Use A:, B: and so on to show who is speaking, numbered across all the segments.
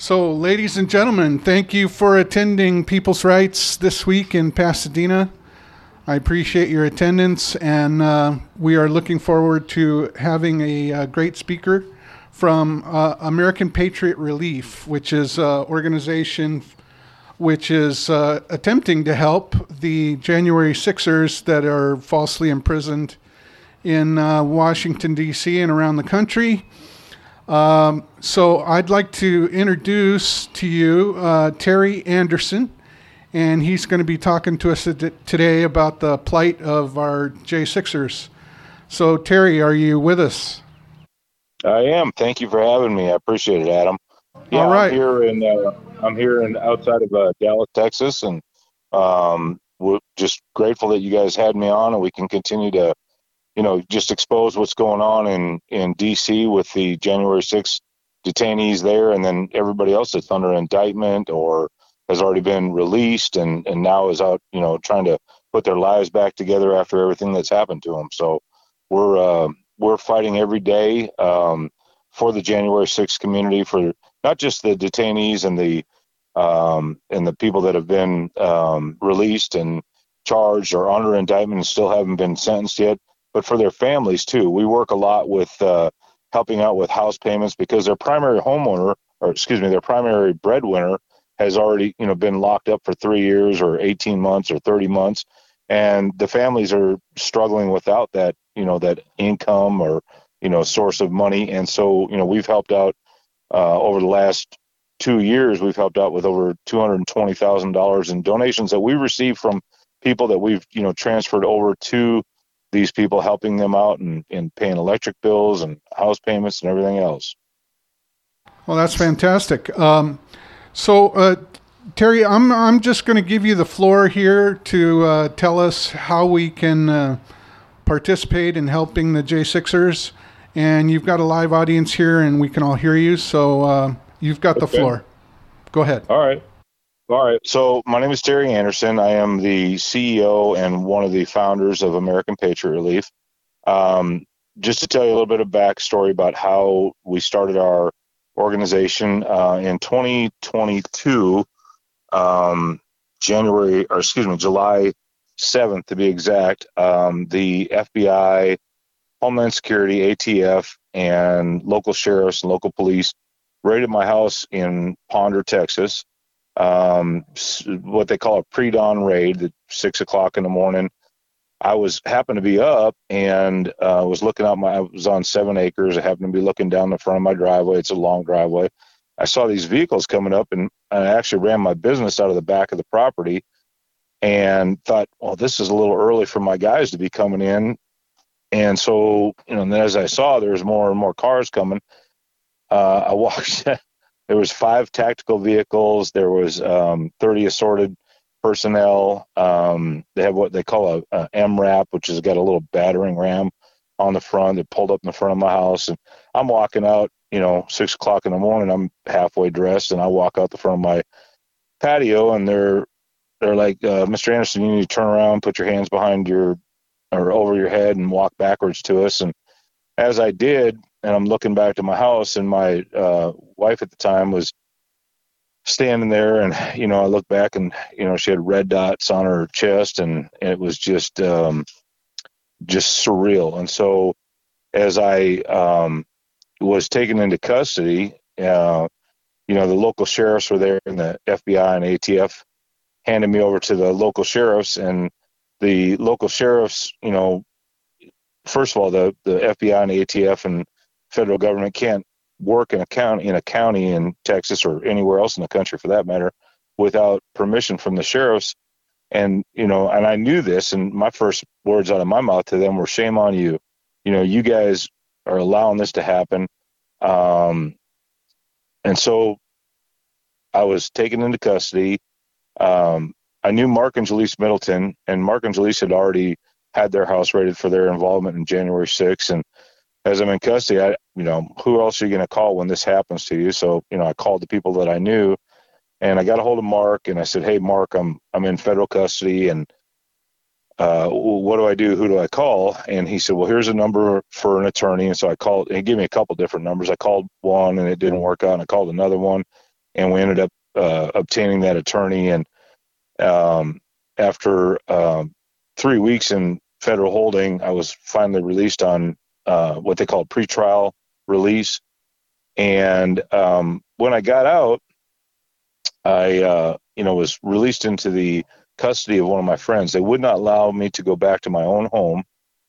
A: So, ladies and gentlemen, thank you for attending People's Rights this week in Pasadena. I appreciate your attendance, and we are looking forward to having a great speaker from American Patriot Relief, which is an organization which is attempting to help the January Sixers that are falsely imprisoned in Washington, D.C. and around the country. So I'd like to introduce to you Terry Anderson, and he's going to be talking to us today about the plight of our J6ers. So Terry, are you with us?
B: I am. Thank you for having me. I appreciate it, Adam. Yeah,
A: All right.
B: I'm here in outside of Dallas, Texas, and we're just grateful that you guys had me on, and we can continue to just expose what's going on in D.C. with the January 6th detainees there, and then everybody else that's under indictment or has already been released and now is out, trying to put their lives back together after everything that's happened to them. So we're fighting every day for the January 6th community, for not just the detainees and the people that have been released and charged or under indictment and still haven't been sentenced yet, but for their families too. We work a lot with helping out with house payments because their primary their primary breadwinner has already, been locked up for 3 years or 18 months or 30 months. And the families are struggling without that, that income or, source of money. And so, we've helped out over the last 2 years, we've helped out with over $220,000 in donations that we received from people that we've, transferred over to these people, helping them out and paying electric bills and house payments and everything else.
A: Well, that's fantastic. So, Terry, I'm just going to give you the floor here to tell us how we can participate in helping the J6ers. And you've got a live audience here, and we can all hear you. So you've got the floor. Go ahead.
B: All right. So my name is Terry Anderson. I am the CEO and one of the founders of American Patriot Relief. Just to tell you a little bit of backstory about how we started our organization in 2022, July 7th to be exact. The FBI, Homeland Security, ATF, and local sheriffs and local police raided my house in Ponder, Texas. What they call a pre-dawn raid at 6 o'clock in the morning. I happened to be up and was looking out I was on 7 acres. I happened to be looking down the front of my driveway. It's a long driveway. I saw these vehicles coming up, and I actually ran my business out of the back of the property and thought, well, this is a little early for my guys to be coming in. And so, and then as I saw, there was more and more cars coming. I walked. There was 5 tactical vehicles. There was 30 assorted personnel. They have what they call a MRAP, which has got a little battering ram on the front. They pulled up in the front of my house, and I'm walking out, 6 o'clock in the morning. I'm halfway dressed, and I walk out the front of my patio, and they're like, Mr. Anderson, you need to turn around, put your hands behind or over your head, and walk backwards to us. And as I did, and I'm looking back to my house, and my wife at the time was standing there, and I looked back, and she had red dots on her chest, and it was just surreal. And so, as I was taken into custody, the local sheriffs were there, and the FBI and ATF handed me over to the local sheriffs, and the local sheriffs, first of all, the FBI and the ATF and federal government can't work in a county in Texas or anywhere else in the country for that matter without permission from the sheriffs. And and I knew this, and my first words out of my mouth to them were, shame on you. You guys are allowing this to happen. And so I was taken into custody. I knew Mark and Jaleese Middleton, and Mark and Jaleese had already had their house raided for their involvement in January 6th. And as I'm in custody, who else are you going to call when this happens to you? So, I called the people that I knew, and I got a hold of Mark, and I said, hey, Mark, I'm in federal custody, and what do I do? Who do I call? And he said, well, here's a number for an attorney. And so I called, and he gave me a couple different numbers. I called one, and it didn't work out, and I called another one. and we ended up obtaining that attorney. And after 3 weeks in federal holding, I was finally released on what they call pretrial release. And when I got out, I was released into the custody of one of my friends. They would not allow me to go back to my own home.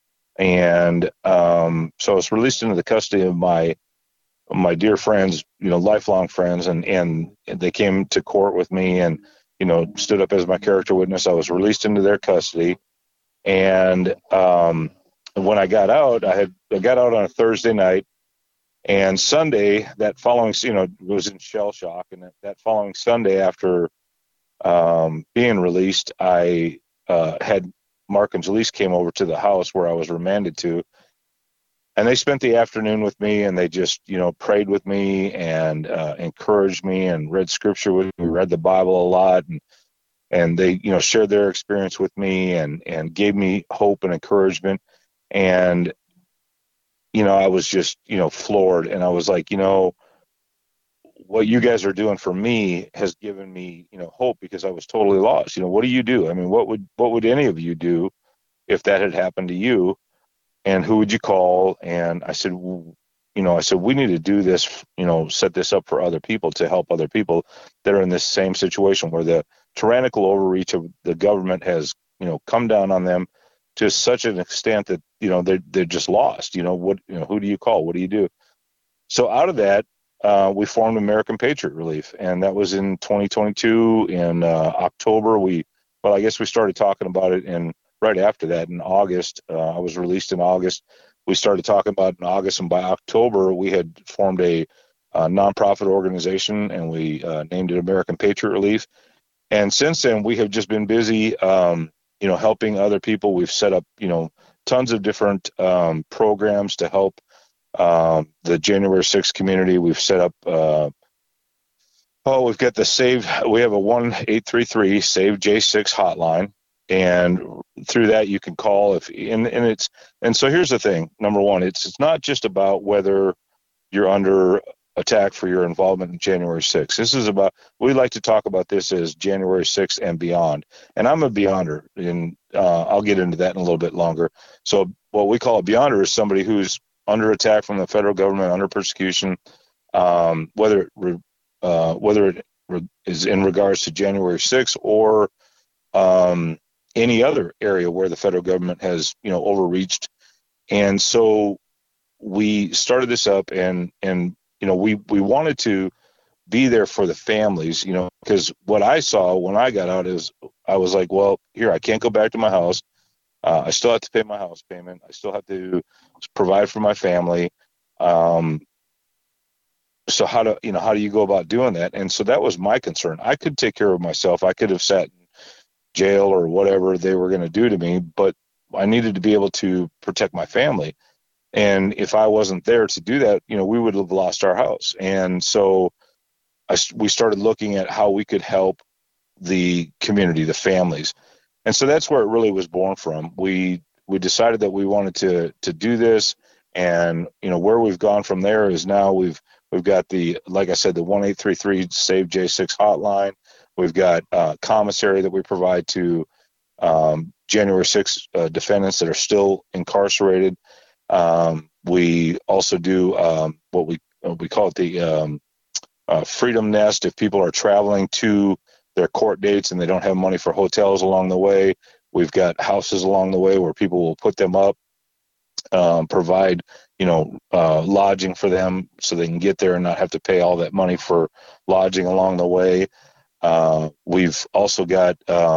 B: And so I was released into the custody of my dear friends, lifelong friends, and they came to court with me and, stood up as my character witness. I was released into their custody. And when I got out, I got out on a Thursday night, and Sunday, that following, was in shell shock. And that following Sunday after being released, I had Mark and Jaleese came over to the house where I was remanded to, and they spent the afternoon with me, and they just, prayed with me and encouraged me and read scripture with me. We read the Bible a lot, and they, shared their experience with me and gave me hope and encouragement. And, I was just, floored, and I was like, what you guys are doing for me has given me, hope, because I was totally lost. What do you do? I mean, what would any of you do if that had happened to you? And who would you call? And I said, we need to do this, set this up for other people, to help other people that are in this same situation where the tyrannical overreach of the government has, come down on them to such an extent that, they're just lost. Who do you call? What do you do? So out of that, we formed American Patriot Relief, and that was in 2022 in October. I guess we started talking about it right after that in August. I was released in August. We started talking about it in August, and by October we had formed a nonprofit organization, and we named it American Patriot Relief. And since then, we have just been busy, helping other people. We've set up, tons of different programs to help the January 6th community. We've set up, we've got the Save. We have a 1-833 Save J6 hotline, and through that you can call and so here's the thing. Number one, it's not just about whether you're under attack for your involvement in January 6th. This is about, we like to talk about this as January 6th and beyond. And I'm a beyonder, and I'll get into that in a little bit longer. So what we call a beyonder is somebody who's under attack from the federal government, under persecution, whether it is in regards to January 6th or any other area where the federal government has, overreached. And so we started this up, and we wanted to be there for the families, because what I saw when I got out is I was like, well, here, I can't go back to my house. I still have to pay my house payment. I still have to provide for my family. So how do you go about doing that? And so that was my concern. I could take care of myself. I could have sat in jail or whatever they were going to do to me, but I needed to be able to protect my family. And if I wasn't there to do that, we would have lost our house. And so we started looking at how we could help the community, the families. And so that's where it really was born from. We decided that we wanted to do this, and where we've gone from there is now we've got the, like I said, the 1-833 Save J6 hotline. We've got commissary that we provide to January 6th defendants that are still incarcerated. We also do what we call it the Freedom Nest. If people are traveling to their court dates and they don't have money for hotels along the way, we've got houses along the way where people will put them up, provide lodging for them so they can get there and not have to pay all that money for lodging along the way. We've also got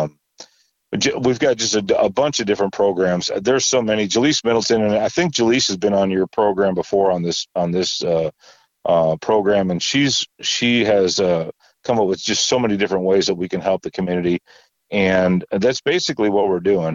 B: just a bunch of different programs. There's so many. Jaleese Middleton, and I think Jaleese has been on your program before on this program, and she has come up with just so many different ways that we can help the community, and that's basically what we're doing.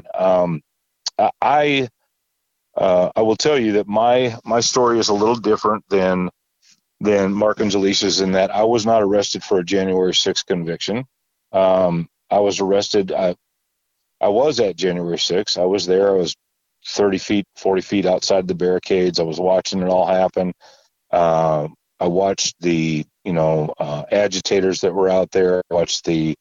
B: I will tell you that my story is a little different than Mark and Jaleese's, in that I was not arrested for a January 6th conviction. I was arrested. I was at January 6th. I was there. I was 30 feet, 40 feet outside the barricades. I was watching it all happen. I watched the agitators that were out there. I watched the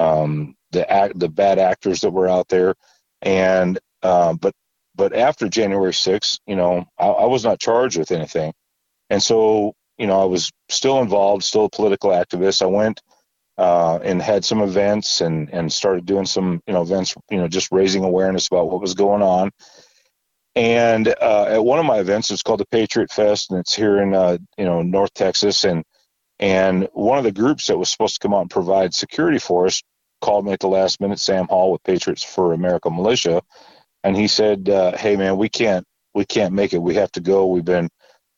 B: bad actors that were out there, and but after January 6th, I was not charged with anything, and so I was still involved, still a political activist. I went and had some events and started doing some events, just raising awareness about what was going on. And at one of my events, it's called the Patriot Fest, and it's here in North Texas. And one of the groups that was supposed to come out and provide security for us called me at the last minute, Sam Hall with Patriots for America Militia, and he said, "Hey man, we can't make it. We have to go. We've been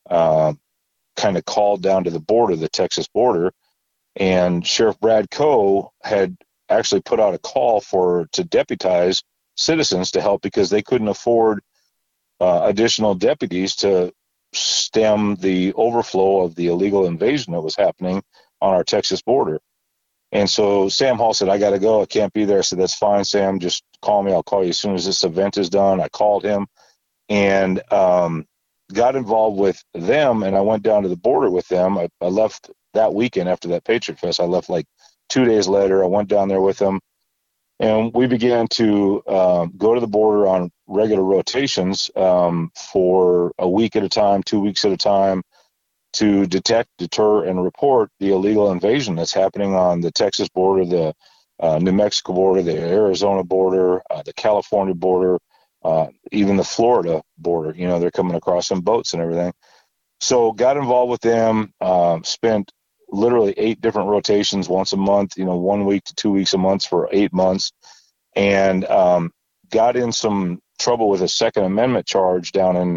B: kind of called down to the border, the Texas border." And Sheriff Brad Coe had actually put out a call to deputize citizens to help because they couldn't afford additional deputies to stem the overflow of the illegal invasion that was happening on our Texas border. And so Sam Hall said, "I got to go. I can't be there." I said, "That's fine, Sam. Just call me. I'll call you as soon as this event is done." I called him and got involved with them, and I went down to the border with them. I left that weekend after that Patriot Fest. I left like 2 days later. I went down there with them, and we began to go to the border on regular rotations for a week at a time, 2 weeks at a time, to detect, deter, and report the illegal invasion that's happening on the Texas border, the New Mexico border, the Arizona border, the California border, even the Florida border. They're coming across in boats and everything. So got involved with them, spent literally 8 different rotations once a month, 1 week to 2 weeks a month for 8 months, and got in some trouble with a Second Amendment charge down in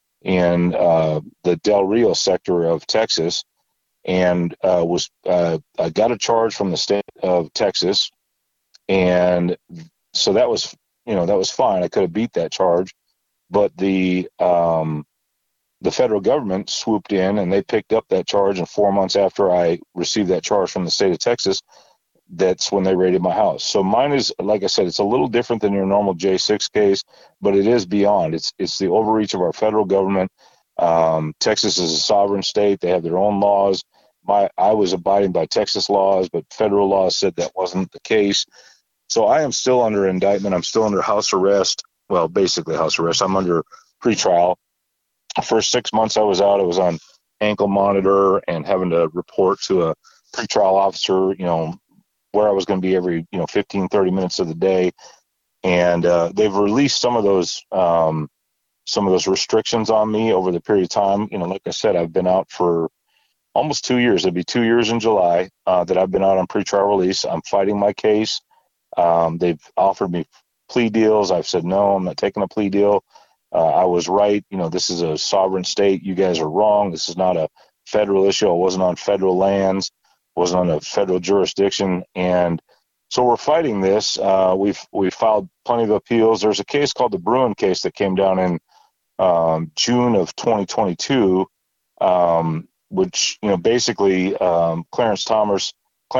B: the Del Rio sector of Texas, and I got a charge from the state of Texas, and so that was fine. I could have beat that charge, but the federal government swooped in and they picked up that charge, and 4 months after I received that charge from the state of Texas, that's when they raided my house. So mine is, like I said, it's a little different than your normal J6 case, but it is beyond. It's the overreach of our federal government. Texas is a sovereign state. They have their own laws. I was abiding by Texas laws, but federal laws said that wasn't the case. So I am still under indictment. I'm still under house arrest. Well, basically house arrest. I'm under pretrial. The first 6 months I was out, I was on ankle monitor and having to report to a pretrial officer, where I was going to be every 15, 30 minutes of the day. And they've released some of those restrictions on me over the period of time. Like I said, I've been out for almost 2 years. It'll be 2 years in July that I've been out on pretrial release. I'm fighting my case. They've offered me plea deals. I've said, no, I'm not taking a plea deal. I was right. This is a sovereign state. You guys are wrong. This is not a federal issue. I wasn't on federal lands, wasn't on a federal jurisdiction. And so we're fighting this. We've filed plenty of appeals. There's a case called the Bruin case that came down in June of 2022, which, basically Clarence Thomas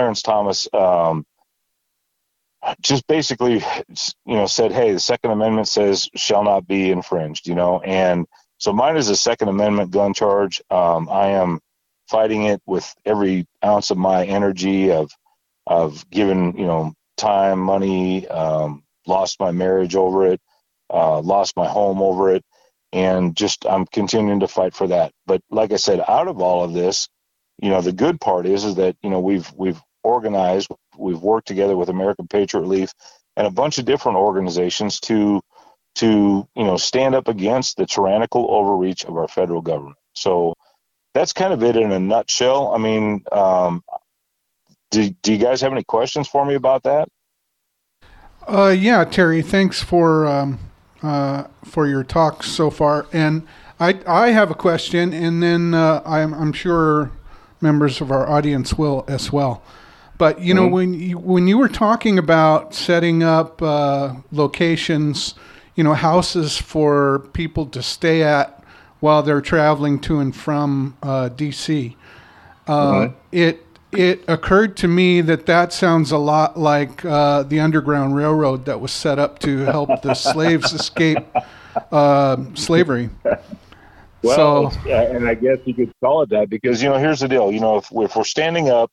B: just basically, said, hey, the Second Amendment says shall not be infringed, and so mine is a Second Amendment gun charge. I am fighting it with every ounce of my energy of giving, time, money, lost my marriage over it, lost my home over it, and just I'm continuing to fight for that. But like I said, out of all of this, the good part is that, we've organized, we've worked together with American Patriot Relief and a bunch of different organizations to stand up against the tyrannical overreach of our federal government. So that's kind of it in a nutshell. I mean, do you guys have any questions for me about that?
A: Yeah, Terry, thanks for your talk so far. And I have a question, and then I'm sure members of our audience will as well. But, when you were talking about setting up locations, houses for people to stay at while they're traveling to and from D.C., it occurred to me that sounds a lot like the Underground Railroad that was set up to help the slaves escape slavery.
B: Well,
A: So,
B: it's, and I guess you could call it that because, here's the deal. If we're standing up,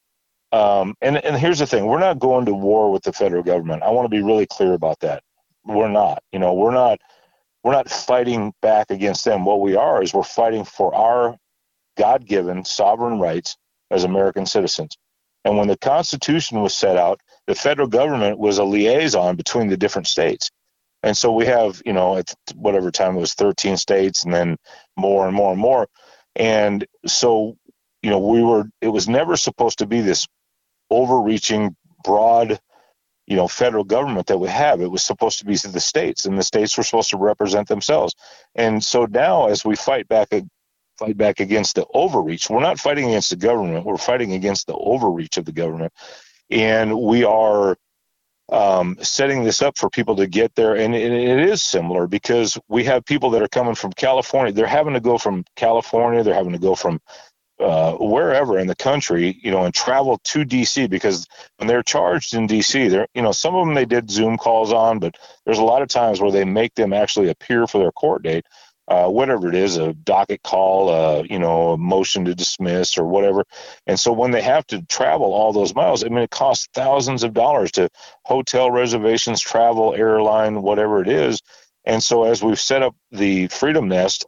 B: and here's the thing, we're not going to war with the federal government. I want to be really clear about that. We're not. We're not fighting back against them. What we are is we're fighting for our God-given sovereign rights as American citizens. And when the Constitution was set out, the federal government was a liaison between the different states. And so we have, at whatever time it was 13 states and then more and more and more. And so, it was never supposed to be this overreaching, broad, federal government that we have. It was supposed to be the states, and the states were supposed to represent themselves. And so now, as we fight back against the overreach, we're not fighting against the government. We're fighting against the overreach of the government, and we are setting this up for people to get there. And it is similar because we have people that are coming from California. They're having to go from California. They're having to go from wherever in the country, and travel to DC because when they're charged in DC, some of them they did Zoom calls on, but there's a lot of times where they make them actually appear for their court date, whatever it is, a docket call, a motion to dismiss or whatever. And so when they have to travel all those miles, it costs thousands of dollars to hotel reservations, travel, airline, whatever it is. And so as we've set up the Freedom Nest,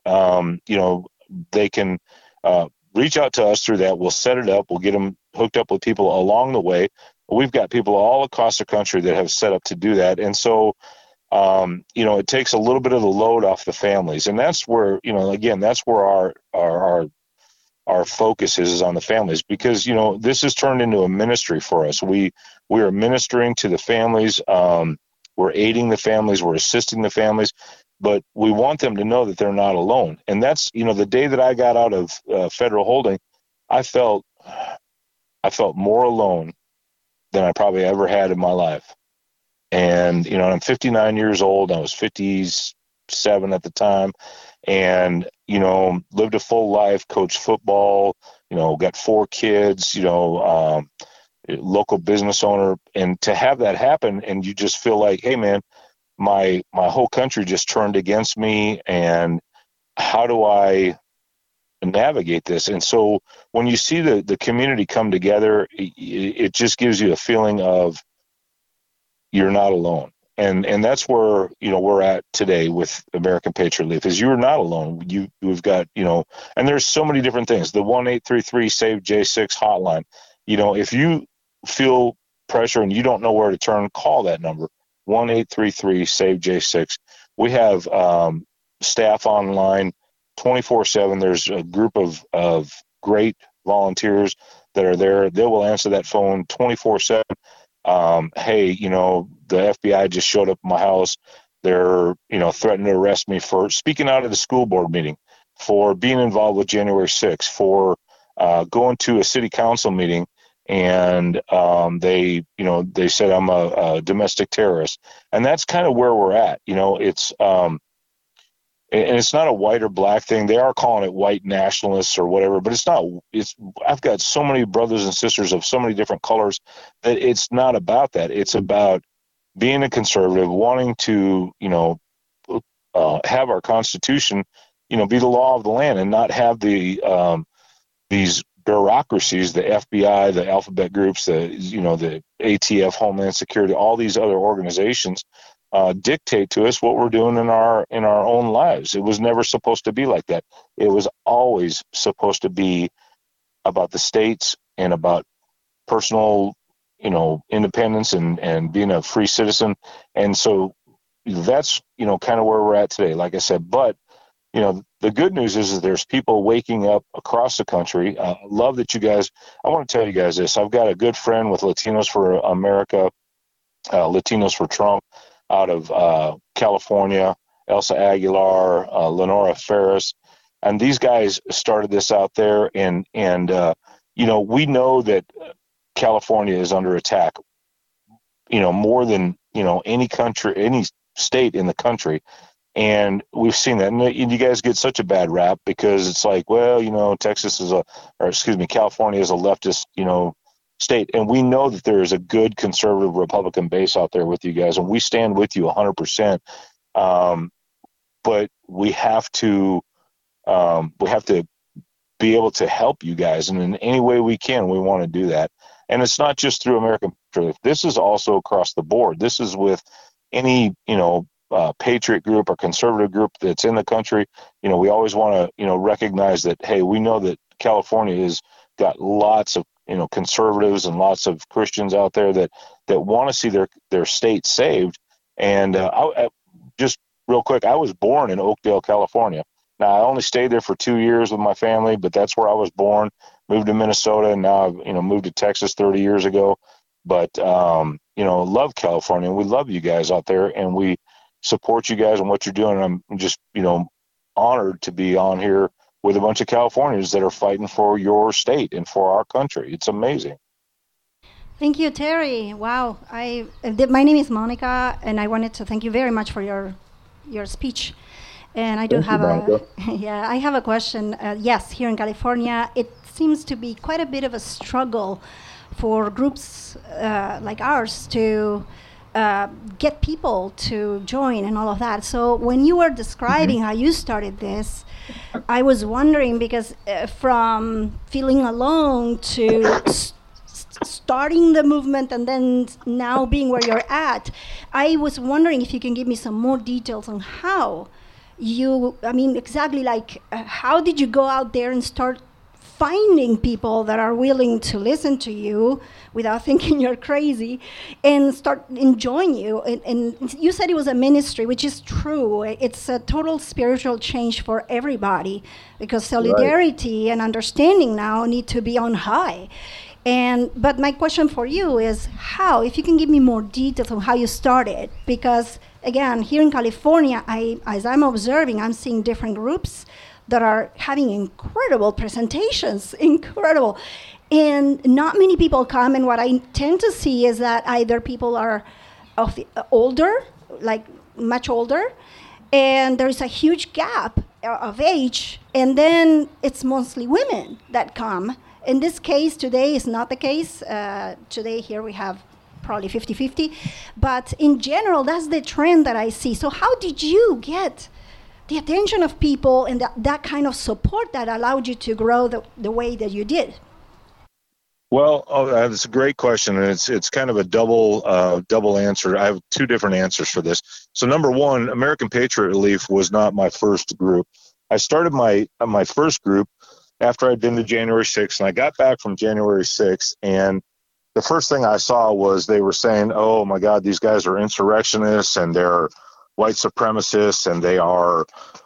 B: they can reach out to us through that. We'll set it up. We'll get them hooked up with people along the way. We've got people all across the country that have set up to do that. And so, it takes a little bit of the load off the families. And that's where, again, that's where our focus is on the families because, this has turned into a ministry for us. We are ministering to the families. We're aiding the families. We're assisting the families. But we want them to know that they're not alone. And that's, the day that I got out of federal holding, I felt more alone than I probably ever had in my life. And, I'm 59 years old. I was 57 at the time and, lived a full life, coached football, got 4 kids, local business owner. And to have that happen and you just feel like, hey, man, my whole country just turned against me, and how do I navigate this? And so when you see the community come together, it just gives you a feeling of you're not alone. And that's where, we're at today with American Patriot Leaf is you're not alone. We've got, and there's so many different things. The 1-833-SAVE-J6 hotline, if you feel pressure and you don't know where to turn, call that number. 1-833-SAVE-J6. We have staff online 24/7. There's a group of great volunteers that are there. They will answer that phone 24/7. Hey, the FBI just showed up at my house. They're, threatening to arrest me for speaking out at a school board meeting, for being involved with January 6th, for going to a city council meeting. And they said I'm a domestic terrorist, and that's kind of where we're at. It's and it's not a white or black thing. They are calling it white nationalists or whatever, but it's not. I've got so many brothers and sisters of so many different colors that it's not about that. It's about being a conservative, wanting to have our Constitution, be the law of the land, and not have the these bureaucracies, the FBI, the alphabet groups, the ATF, Homeland Security, all these other organizations dictate to us what we're doing in our own lives. It was never supposed to be like that. It was always supposed to be about the states and about personal, independence and being a free citizen. And so that's, kind of where we're at today, like I said. But the good news is there's people waking up across the country. I love that you guys, I want to tell you guys this. I've got a good friend with Latinos for America, Latinos for Trump out of California, Elsa Aguilar, Lenora Ferris. And these guys started this out there. And we know that California is under attack, more than, any country, any state in the country. And we've seen that. And you guys get such a bad rap because it's like, well, California is a leftist, state. And we know that there is a good conservative Republican base out there with you guys. And we stand with you 100%. But we have to we have to be able to help you guys. And in any way we can, we want to do that. And it's not just through American Patriot. This is also across the board. This is with any, patriot group or conservative group that's in the country. We always want to, recognize that, hey, we know that California has got lots of, conservatives and lots of Christians out there that want to see their state saved. And just real quick, I was born in Oakdale, California. Now, I only stayed there for 2 years with my family, but that's where I was born. Moved to Minnesota, and now I've moved to Texas 30 years ago. But love California, and we love you guys out there, and we support you guys and what you're doing. And I'm just honored to be on here with a bunch of Californians that are fighting for your state and for our country. It's amazing.
C: Thank you, Terry. Wow. My name is Monica, and I wanted to thank you very much for your speech. And I do have I have a question. Yes, here in California, it seems to be quite a bit of a struggle for groups like ours to get people to join and all of that. So when you were describing how you started this, I was wondering, because from feeling alone to starting the movement and then now being where you're at, I was wondering if you can give me some more details on how exactly how did you go out there and start finding people that are willing to listen to you without thinking you're crazy and start enjoying you? And you said it was a ministry, which is true. It's a total spiritual change for everybody, because solidarity and understanding now need to be on high. But my question for you is how, if you can give me more details on how you started, because again, here in California, as I'm observing, I'm seeing different groups that are having incredible presentations, incredible. And not many people come, and what I tend to see is that either people are older, like much older, and there's a huge gap of age, and then it's mostly women that come. In this case, today is not the case. Today here we have probably 50-50, but in general, that's the trend that I see. So how did you get the attention of people and that kind of support that allowed you to grow the way that you did?
B: Well, that's a great question, and it's kind of a double answer. I have two different answers for this. So number one, American Patriot Relief was not my first group. I started my first group after I'd been to January 6th, and I got back from January 6th, and the first thing I saw was they were saying, oh my God, these guys are insurrectionists, and they're white supremacists, and they are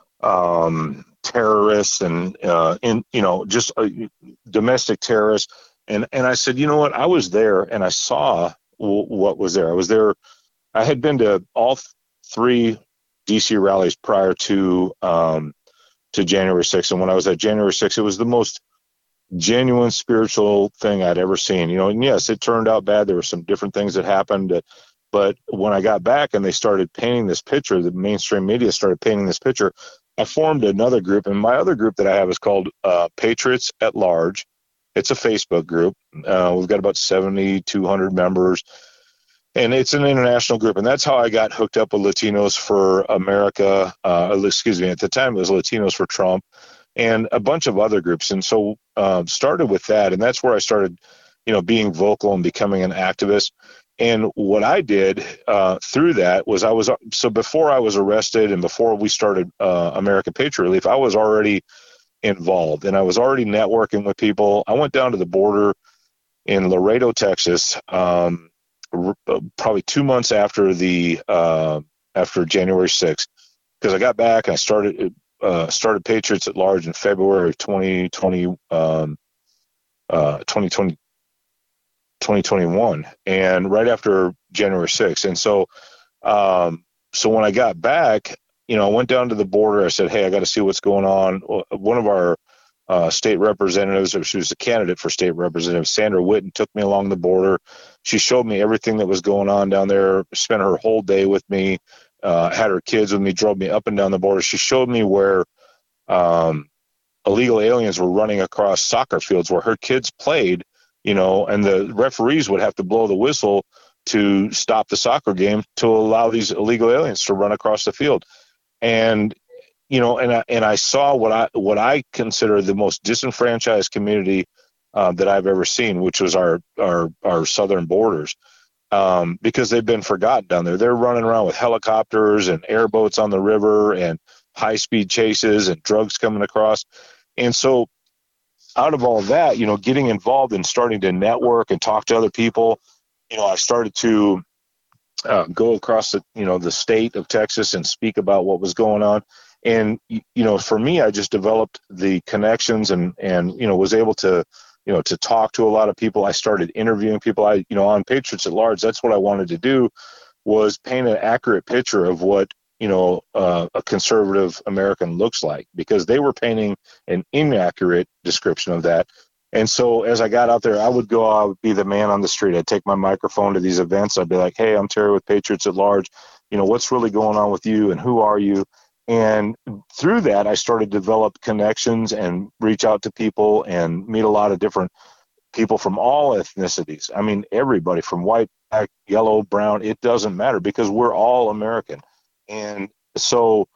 B: terrorists, and just domestic terrorists. And I said, you know what? I was there, and I saw what was there. I was there. I had been to all three DC rallies prior to January 6th, and when I was at January 6th, it was the most genuine spiritual thing I'd ever seen. And yes, it turned out bad. There were some different things that happened. But when I got back and they started painting this picture, the mainstream media started painting this picture, I formed another group. And my other group that I have is called Patriots at Large. It's a Facebook group. We've got about 7,200 members. And it's an international group. And that's how I got hooked up with Latinos for America. At the time it was Latinos for Trump and a bunch of other groups. And so started with that. And that's where I started, being vocal and becoming an activist. And what I did through that was before I was arrested and before we started American Patriot Relief, I was already involved and I was already networking with people. I went down to the border in Laredo, Texas, probably 2 months after after January 6th, because I got back and I started Patriots at Large in February of 2021, and right after January 6th. And so when I got back, I went down to the border. I said, hey, I got to see what's going on. One of our state representatives, or she was a candidate for state representative, Sandra Whitten, took me along the border. She showed me everything that was going on down there, spent her whole day with me, had her kids with me, drove me up and down the border. She showed me where illegal aliens were running across soccer fields where her kids played, and the referees would have to blow the whistle to stop the soccer game to allow these illegal aliens to run across the field. And and I saw what I consider the most disenfranchised community that I've ever seen, which was our southern borders, because they've been forgotten down there. They're running around with helicopters and airboats on the river and high-speed chases and drugs coming across. And so out of all that, getting involved and starting to network and talk to other people, I started to go across the state of Texas and speak about what was going on. And, for me, I just developed the connections and was able to, to talk to a lot of people. I started interviewing people. On Patriots at Large, that's what I wanted to do, was paint an accurate picture of what, a conservative American looks like, because they were painting an inaccurate description of that. And so as I got out there, I would be the man on the street. I'd take my microphone to these events. I'd be like, hey, I'm Terry with Patriots at Large. What's really going on with you and who are you? And through that, I started to develop connections and reach out to people and meet a lot of different people from all ethnicities. I mean, everybody from white, black, yellow, brown, it doesn't matter, because we're all American. And so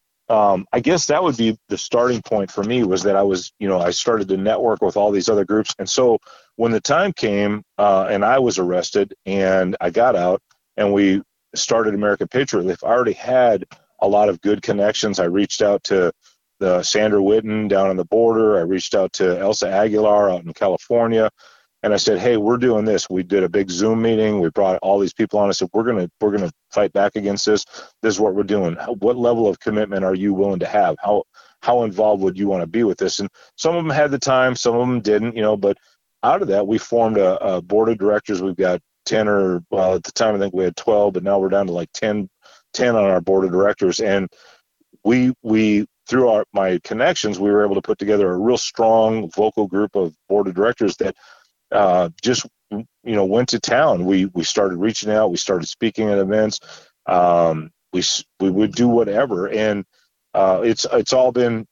B: I guess that would be the starting point for me, was that I started to network with all these other groups. And so when the time came and I was arrested and I got out and we started American Patriot Relief, I already had a lot of good connections. I reached out to the Sandra Whitten down on the border. I reached out to Elsa Aguilar out in California. And I said, hey, we're doing this. We did a big Zoom meeting. We brought all these people on. I said, we're gonna fight back against this. This is what we're doing. What level of commitment are you willing to have? How involved would you want to be with this? And some of them had the time, some of them didn't, but out of that, we formed a board of directors. We've got 10 at the time, I think we had 12, but now we're down to like 10 on our board of directors. And we through my connections, we were able to put together a real strong vocal group of board of directors that just went to town. We started reaching out. We started speaking at events. We would do whatever, and it's all been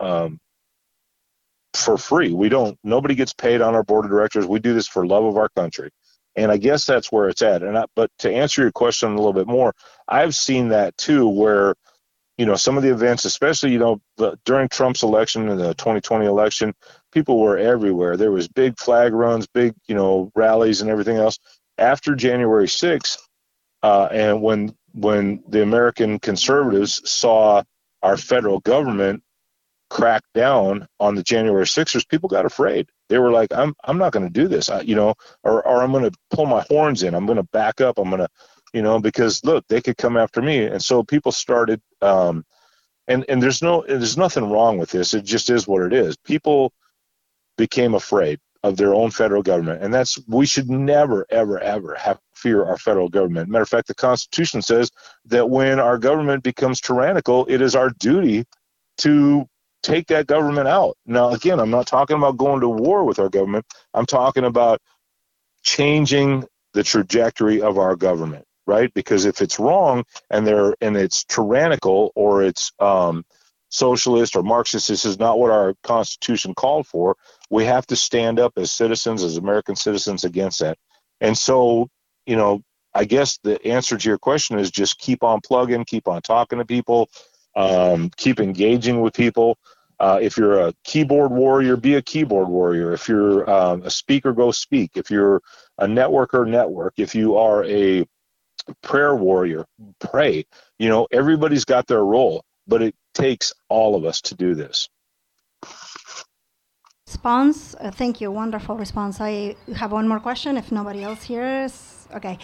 B: for free. Nobody gets paid on our board of directors. We do this for love of our country, and I guess that's where it's at. But to answer your question a little bit more, I've seen that too, where some of the events, especially, during Trump's election and the 2020 election, people were everywhere. There was big flag runs, big, rallies and everything else. After January 6th, and when the American conservatives saw our federal government crack down on the January 6ers, people got afraid. They were like, I'm not going to do this, or I'm going to pull my horns in. I'm going to back up. I'm going to, because look, they could come after me. And so people started, and there's nothing wrong with this. It just is what it is. People became afraid of their own federal government. And we should never, ever, ever have fear our federal government. Matter of fact, the Constitution says that when our government becomes tyrannical, it is our duty to take that government out. Now, again, I'm not talking about going to war with our government. I'm talking about changing the trajectory of our government, right? Because if it's wrong and it's tyrannical or it's socialist or Marxist, this is not what our Constitution called for. We have to stand up as citizens, as American citizens, against that. And so, I guess the answer to your question is just keep on plugging, keep on talking to people, keep engaging with people. If you're a keyboard warrior, be a keyboard warrior. If you're a speaker, go speak. If you're a networker, network. If you are a prayer warrior, pray. Everybody's got their role, but it takes all of us to do this.
C: Response. Thank you. Wonderful response. I have one more question if nobody else here is. Okay.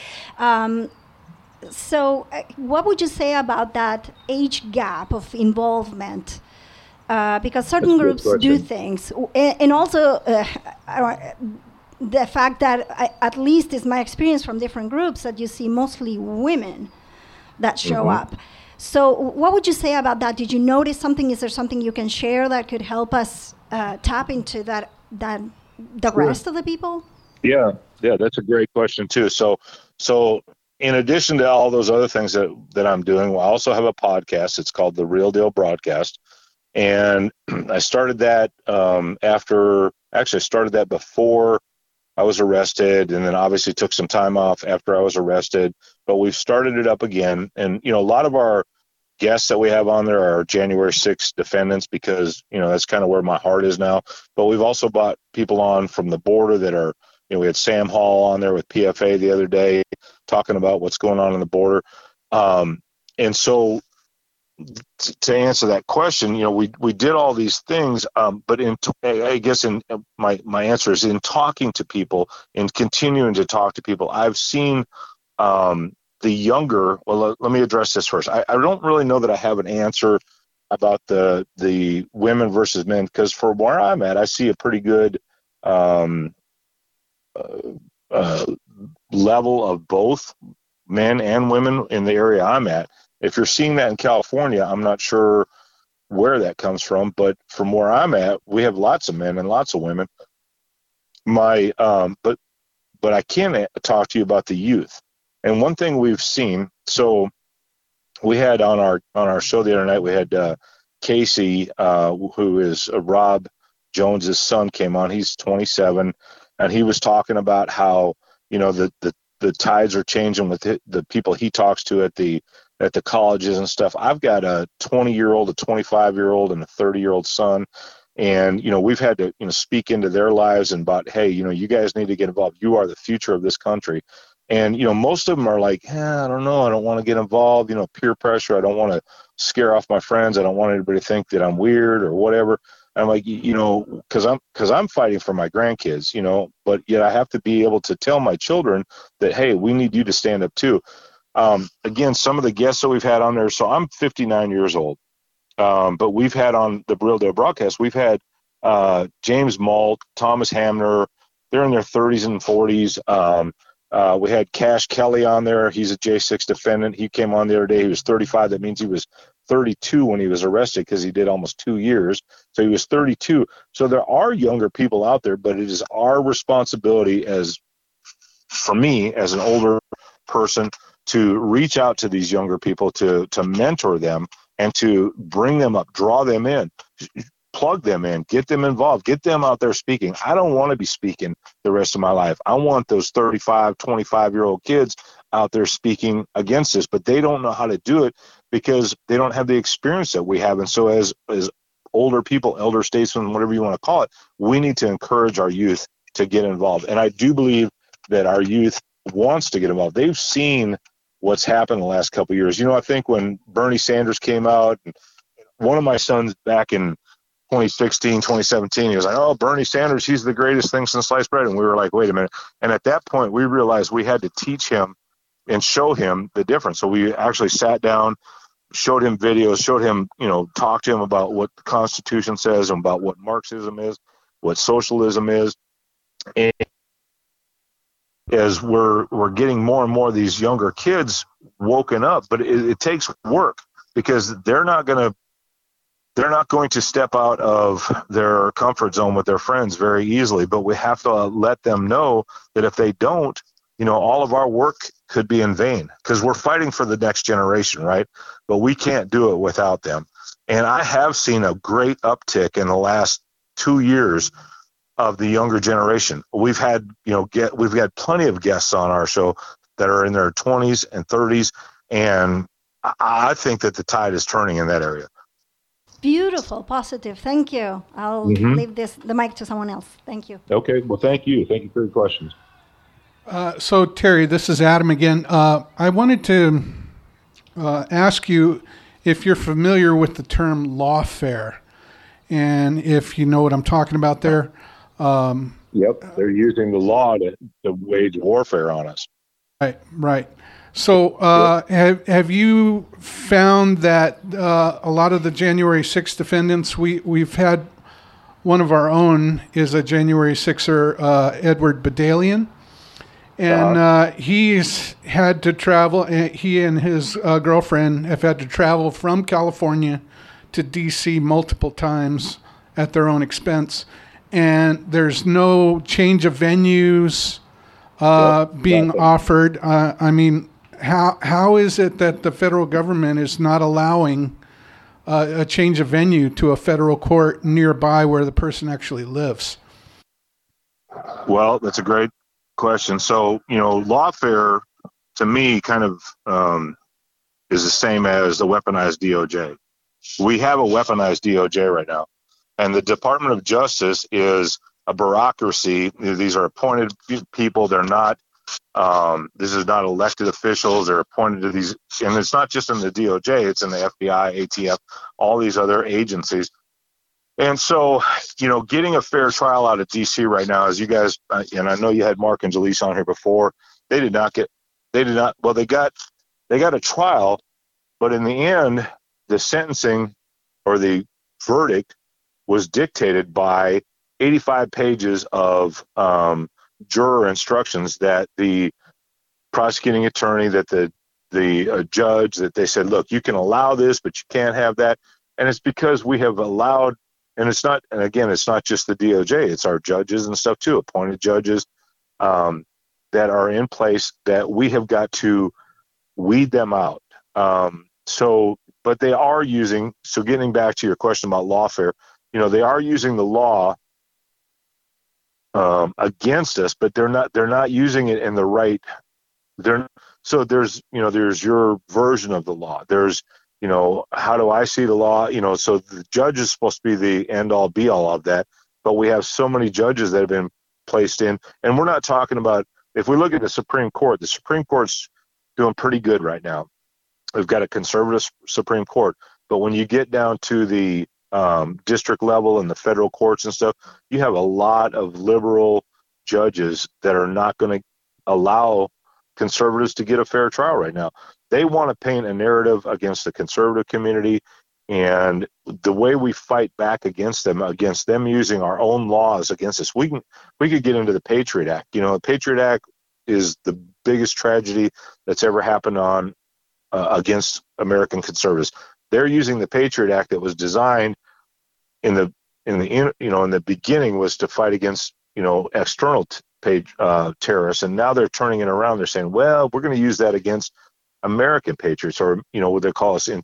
C: So what would you say about that age gap of involvement? Because certain groups do things. And also the fact that, at least is my experience from different groups, that you see mostly women that show up. So what would you say about that? Did you notice something? Is there something you can share that could help us tap into the rest of the people?
B: Yeah, that's a great question too. So in addition to all those other things that I'm doing, I also have a podcast. It's called The Real Deal Broadcast. And I started that I started that before I was arrested, and then obviously took some time off after I was arrested. But we've started it up again. And, a lot of our guests that we have on there are January 6th defendants, because, that's kind of where my heart is now. But we've also brought people on from the border that are, we had Sam Hall on there with PFA the other day talking about what's going on the border. And so to answer that question, we did all these things, but I guess my answer is in talking to people and continuing to talk to people. I've seen the younger. Well, let me address this first. I don't really know that I have an answer about the women versus men, because from where I'm at, I see a pretty good level of both men and women in the area I'm at. If you're seeing that in California, I'm not sure where that comes from, but from where I'm at, we have lots of men and lots of women. But I can talk to you about the youth. And one thing we've seen, so we had on our show the other night, we had Casey, who is Rob Jones's son, came on. He's 27, and he was talking about how the tides are changing with the people he talks to at the colleges and stuff. I've got a 20-year-old, a 25-year-old, and a 30-year-old son. And, we've had to, speak into their lives and about, hey, you guys need to get involved. You are the future of this country. And, most of them are like, I don't know. I don't want to get involved, peer pressure. I don't want to scare off my friends. I don't want anybody to think that I'm weird or whatever. I'm like, because I'm fighting for my grandkids, but yet I have to be able to tell my children that, hey, we need you to stand up too. Again, some of the guests that we've had on there, so I'm 59 years old, but we've had on the Real Deal broadcast, we've had James Malt, Thomas Hamner, they're in their 30s and 40s. We had Cash Kelly on there. He's a J6 defendant. He came on the other day. He was 35. That means he was 32 when he was arrested, because he did almost 2 years. So he was 32. So there are younger people out there, but it is our responsibility for me, as an older person, to reach out to these younger people, to mentor them and to bring them up, draw them in, plug them in, get them involved, get them out there speaking. I don't want to be speaking the rest of my life. I want those 35, 25-year-old kids out there speaking against this, but they don't know how to do it because they don't have the experience that we have. And so as older people, elder statesmen, whatever you want to call it, we need to encourage our youth to get involved. And I do believe that our youth wants to get involved. They've seen what's happened the last couple of years. I think when Bernie Sanders came out, and one of my sons back in 2016, 2017, he was like, oh, Bernie Sanders, he's the greatest thing since sliced bread. And we were like, wait a minute. And at that point, we realized we had to teach him and show him the difference. So we actually sat down, showed him videos, showed him, talked to him about what the Constitution says and about what Marxism is, what socialism is. And as we're getting more and more of these younger kids woken up, but it takes work, because they're not going to step out of their comfort zone with their friends very easily. But we have to let them know that if they don't, all of our work could be in vain, because we're fighting for the next generation, right? But we can't do it without them. And I have seen a great uptick in the last 2 years of the younger generation. We've had, we've had plenty of guests on our show that are in their 20s and 30s, and I think that the tide is turning in that area.
C: Beautiful, positive. Thank you. I'll leave the mic to someone else. Thank you.
B: Okay. Well, thank you. Thank you for your questions.
A: So Terry, this is Adam again. I wanted to ask you if you're familiar with the term lawfare, and if you know what I'm talking about there.
B: Yep, they're using the law to wage warfare on us.
A: Right. So have you found that a lot of the January 6th defendants, we've had one of our own is a January 6er, Edward Badalian, and he's had to travel, he and his girlfriend have had to travel from California to D.C. multiple times at their own expense. And there's no change of venues being offered. I mean, how is it that the federal government is not allowing a change of venue to a federal court nearby where the person actually lives?
B: Well, that's a great question. So, lawfare to me kind of is the same as the weaponized DOJ. We have a weaponized DOJ right now. And the Department of Justice is a bureaucracy. These are appointed people. They're not, this is not elected officials. They're appointed to these, and it's not just in the DOJ, it's in the FBI, ATF, all these other agencies. And so, getting a fair trial out of DC right now, as you guys, and I know you had Mark and Jaleesa on here before, they got a trial, but in the end, the sentencing or the verdict was dictated by 85 pages of juror instructions that the prosecuting attorney, that the judge, that they said, look, you can allow this, but you can't have that. And it's because we have allowed, and it's not just the DOJ, it's our judges and stuff too, appointed judges that are in place, that we have got to weed them out. But they are using, so getting back to your question about lawfare, they are using the law against us, but they're not using it in the right. So there's your version of the law. There's, how do I see the law? So the judge is supposed to be the end all be all of that, but we have so many judges that have been placed in, and we're not talking about, if we look at the Supreme Court's doing pretty good right now. We've got a conservative Supreme Court, but when you get down to the district level and the federal courts and stuff, you have a lot of liberal judges that are not going to allow conservatives to get a fair trial right now. They want to paint a narrative against the conservative community, and the way we fight back against them using our own laws against us, we could get into the Patriot Act. The Patriot Act is the biggest tragedy that's ever happened against American conservatives. They're using the Patriot Act that was designed in the beginning was to fight against external terrorists, and now they're turning it around. They're saying, well, we're going to use that against American patriots, or what they call us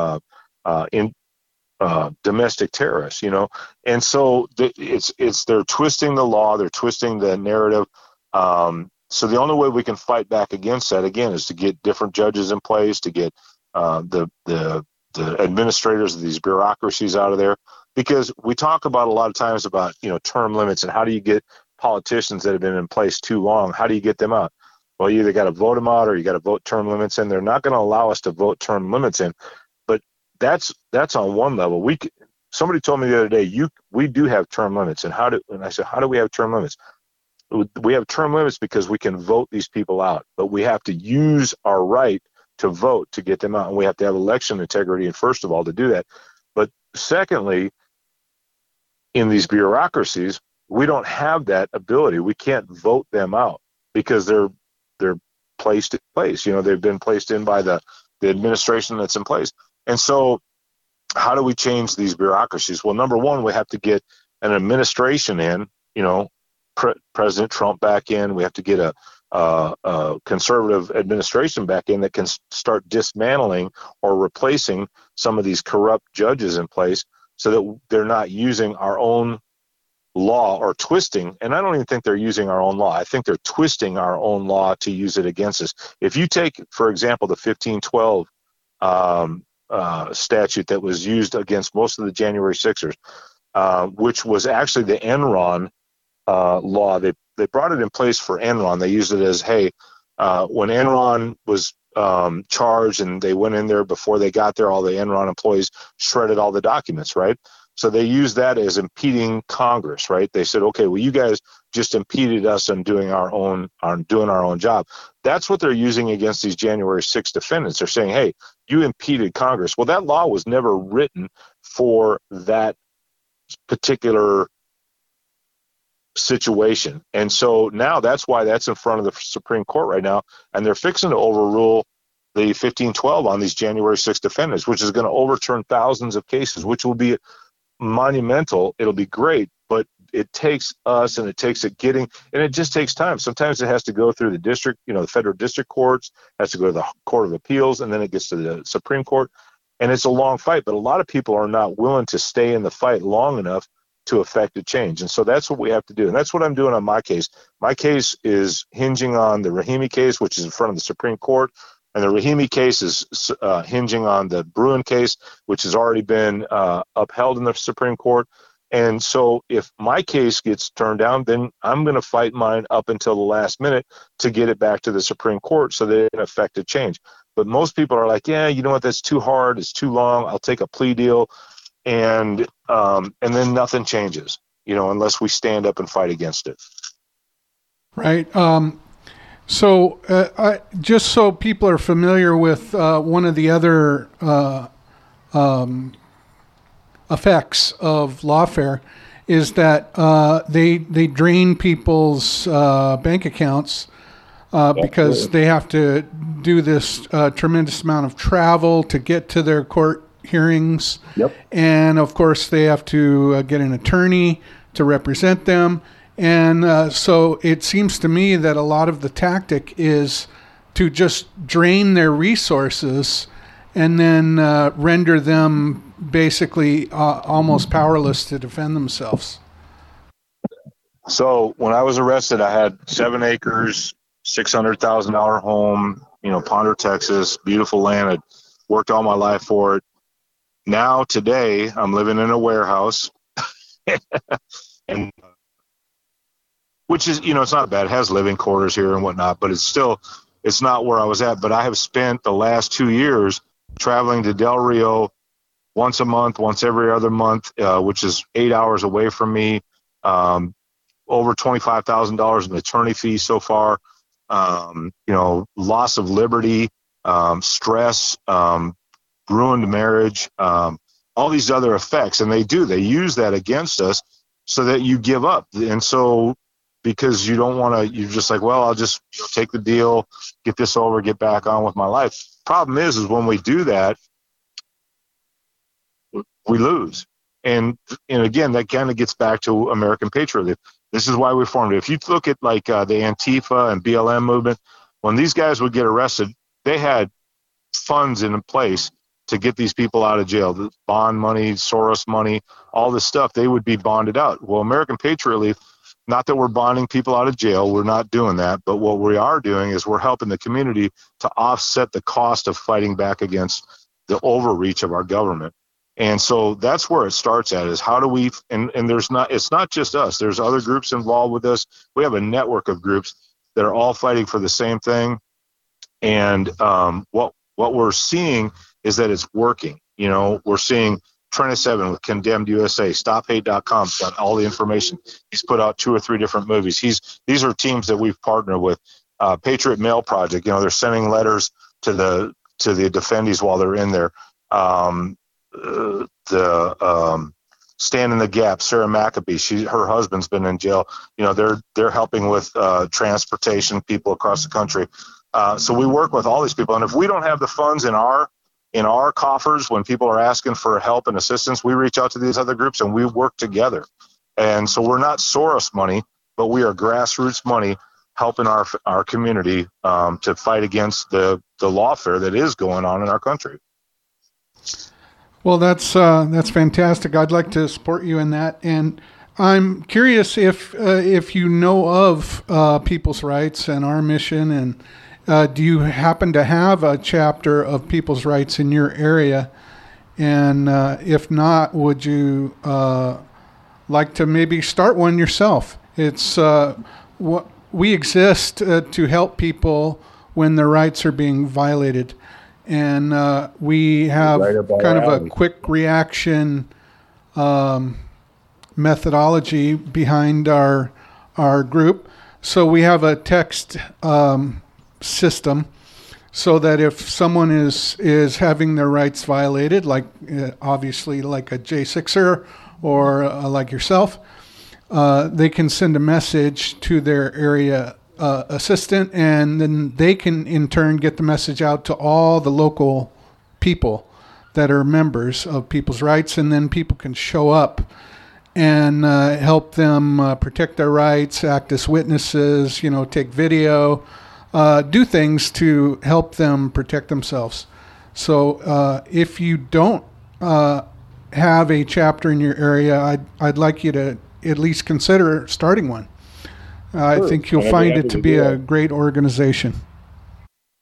B: domestic terrorists. And so they're twisting the law, they're twisting the narrative. So the only way we can fight back against that, again, is to get different judges in place, to get the administrators of these bureaucracies out of there, because we talk about a lot of times about term limits and how do you get politicians that have been in place too long, how do you get them out? Well, you either got to vote them out or you got to vote term limits in. They're not going to allow us to vote term limits in, but that's on one level. Somebody told me the other day, we do have term limits, and I said, how do we have term limits? We have term limits because we can vote these people out, but we have to use our right to vote to get them out, and we have to have election integrity, and first of all, to do that. But secondly, in these bureaucracies, we don't have that ability. We can't vote them out because they're placed in place. They've been placed in by the administration that's in place. And so how do we change these bureaucracies? Well, number one, we have to get an administration in, President Trump back in. We have to get a conservative administration back in that can start dismantling or replacing some of these corrupt judges in place, so that they're not using our own law or twisting. And I don't even think they're using our own law. I think they're twisting our own law to use it against us. If you take, for example, the 1512 statute that was used against most of the January 6ers, which was actually the Enron law. They brought it in place for Enron. They used it as, hey, when Enron was charged and they went in there before they got there, all the Enron employees shredded all the documents, right? So they used that as impeding Congress, right? They said, okay, well, you guys just impeded us on doing our own job. That's what they're using against these January 6 defendants. They're saying, hey, you impeded Congress. Well, that law was never written for that particular situation. And so now that's why that's in front of the Supreme Court right now, and they're fixing to overrule the 1512 on these January 6 defendants, which is going to overturn thousands of cases, which will be monumental. It'll be great, but it takes us, and it takes it just takes time. Sometimes it has to go through the district, the federal district courts, has to go to the Court of Appeals, and then it gets to the Supreme Court. And it's a long fight, but a lot of people are not willing to stay in the fight long enough to affect a change. And so that's what we have to do. And that's what I'm doing on my case. My case is hinging on the Rahimi case, which is in front of the Supreme Court, And the Rahimi case is hinging on the Bruen case, which has already been upheld in the Supreme Court. And so if my case gets turned down, then I'm going to fight mine up until the last minute to get it back to the Supreme Court so that it can affect a change. But most people are like, yeah, you know what, that's too hard, it's too long, I'll take a plea deal. And then nothing changes, unless we stand up and fight against it.
A: Right. So just so people are familiar with one of the other effects of lawfare is that they drain people's bank accounts because they have to do this tremendous amount of travel to get to their court hearings.
B: Yep.
A: And of course they have to get an attorney to represent them. And so it seems to me that a lot of the tactic is to just drain their resources and then render them basically almost powerless to defend themselves.
B: So when I was arrested, I had 7 acres, $600,000 home, Ponder, Texas, beautiful land. I'd worked all my life for it. Now today I'm living in a warehouse and which is, it's not bad. It has living quarters here and whatnot, but it's not where I was at. But I have spent the last 2 years traveling to Del Rio once a month, once every other month, which is 8 hours away from me. Over $25,000 in attorney fees so far. Loss of liberty, stress, ruined marriage, all these other effects. And they use that against us so that you give up. And so, because you don't want to, you're just like, well, I'll just take the deal, get this over, get back on with my life. Problem is when we do that, we lose. And again, that kind of gets back to American patriotism. This is why we formed it. If you look at like the Antifa and BLM movement, when these guys would get arrested, they had funds in place to get these people out of jail. The bond money, Soros money, all this stuff, they would be bonded out. Well, American Patriot League, not that we're bonding people out of jail, we're not doing that, but what we are doing is we're helping the community to offset the cost of fighting back against the overreach of our government. And so that's where it starts at, is how do we, and it's not just us, there's other groups involved with this. We have a network of groups that are all fighting for the same thing. And what we're seeing is that it's working. We're seeing Trennis Evan with Condemned USA, StopHate.com's got all the information. He's put out 2 or 3 different movies. These are teams that we've partnered with. Patriot Mail Project, they're sending letters to the defendees while they're in there. Stand in the Gap, Sarah McAbee, her husband's been in jail. They're helping with transportation people across the country. So we work with all these people, and if we don't have the funds in our coffers when people are asking for help and assistance, we reach out to these other groups and we work together. And so we're not Soros money, but we are grassroots money helping our community to fight against the lawfare that is going on in our country.
A: Well, that's fantastic. I'd like to support you in that. And I'm curious if you know of People's Rights and our mission, and do you happen to have a chapter of People's Rights in your area? And if not, would you like to maybe start one yourself? It's we exist to help people when their rights are being violated. And we have kind of a quick reaction methodology behind our group. So we have a text system so that if someone is having their rights violated, like obviously like a J6er or like yourself, they can send a message to their area assistant, and then they can in turn get the message out to all the local people that are members of People's Rights, and then people can show up and help them protect their rights, act as witnesses, take video, do things to help them protect themselves. So if you don't have a chapter in your area, I'd like you to at least consider starting one. I think you'll find it to be a great organization.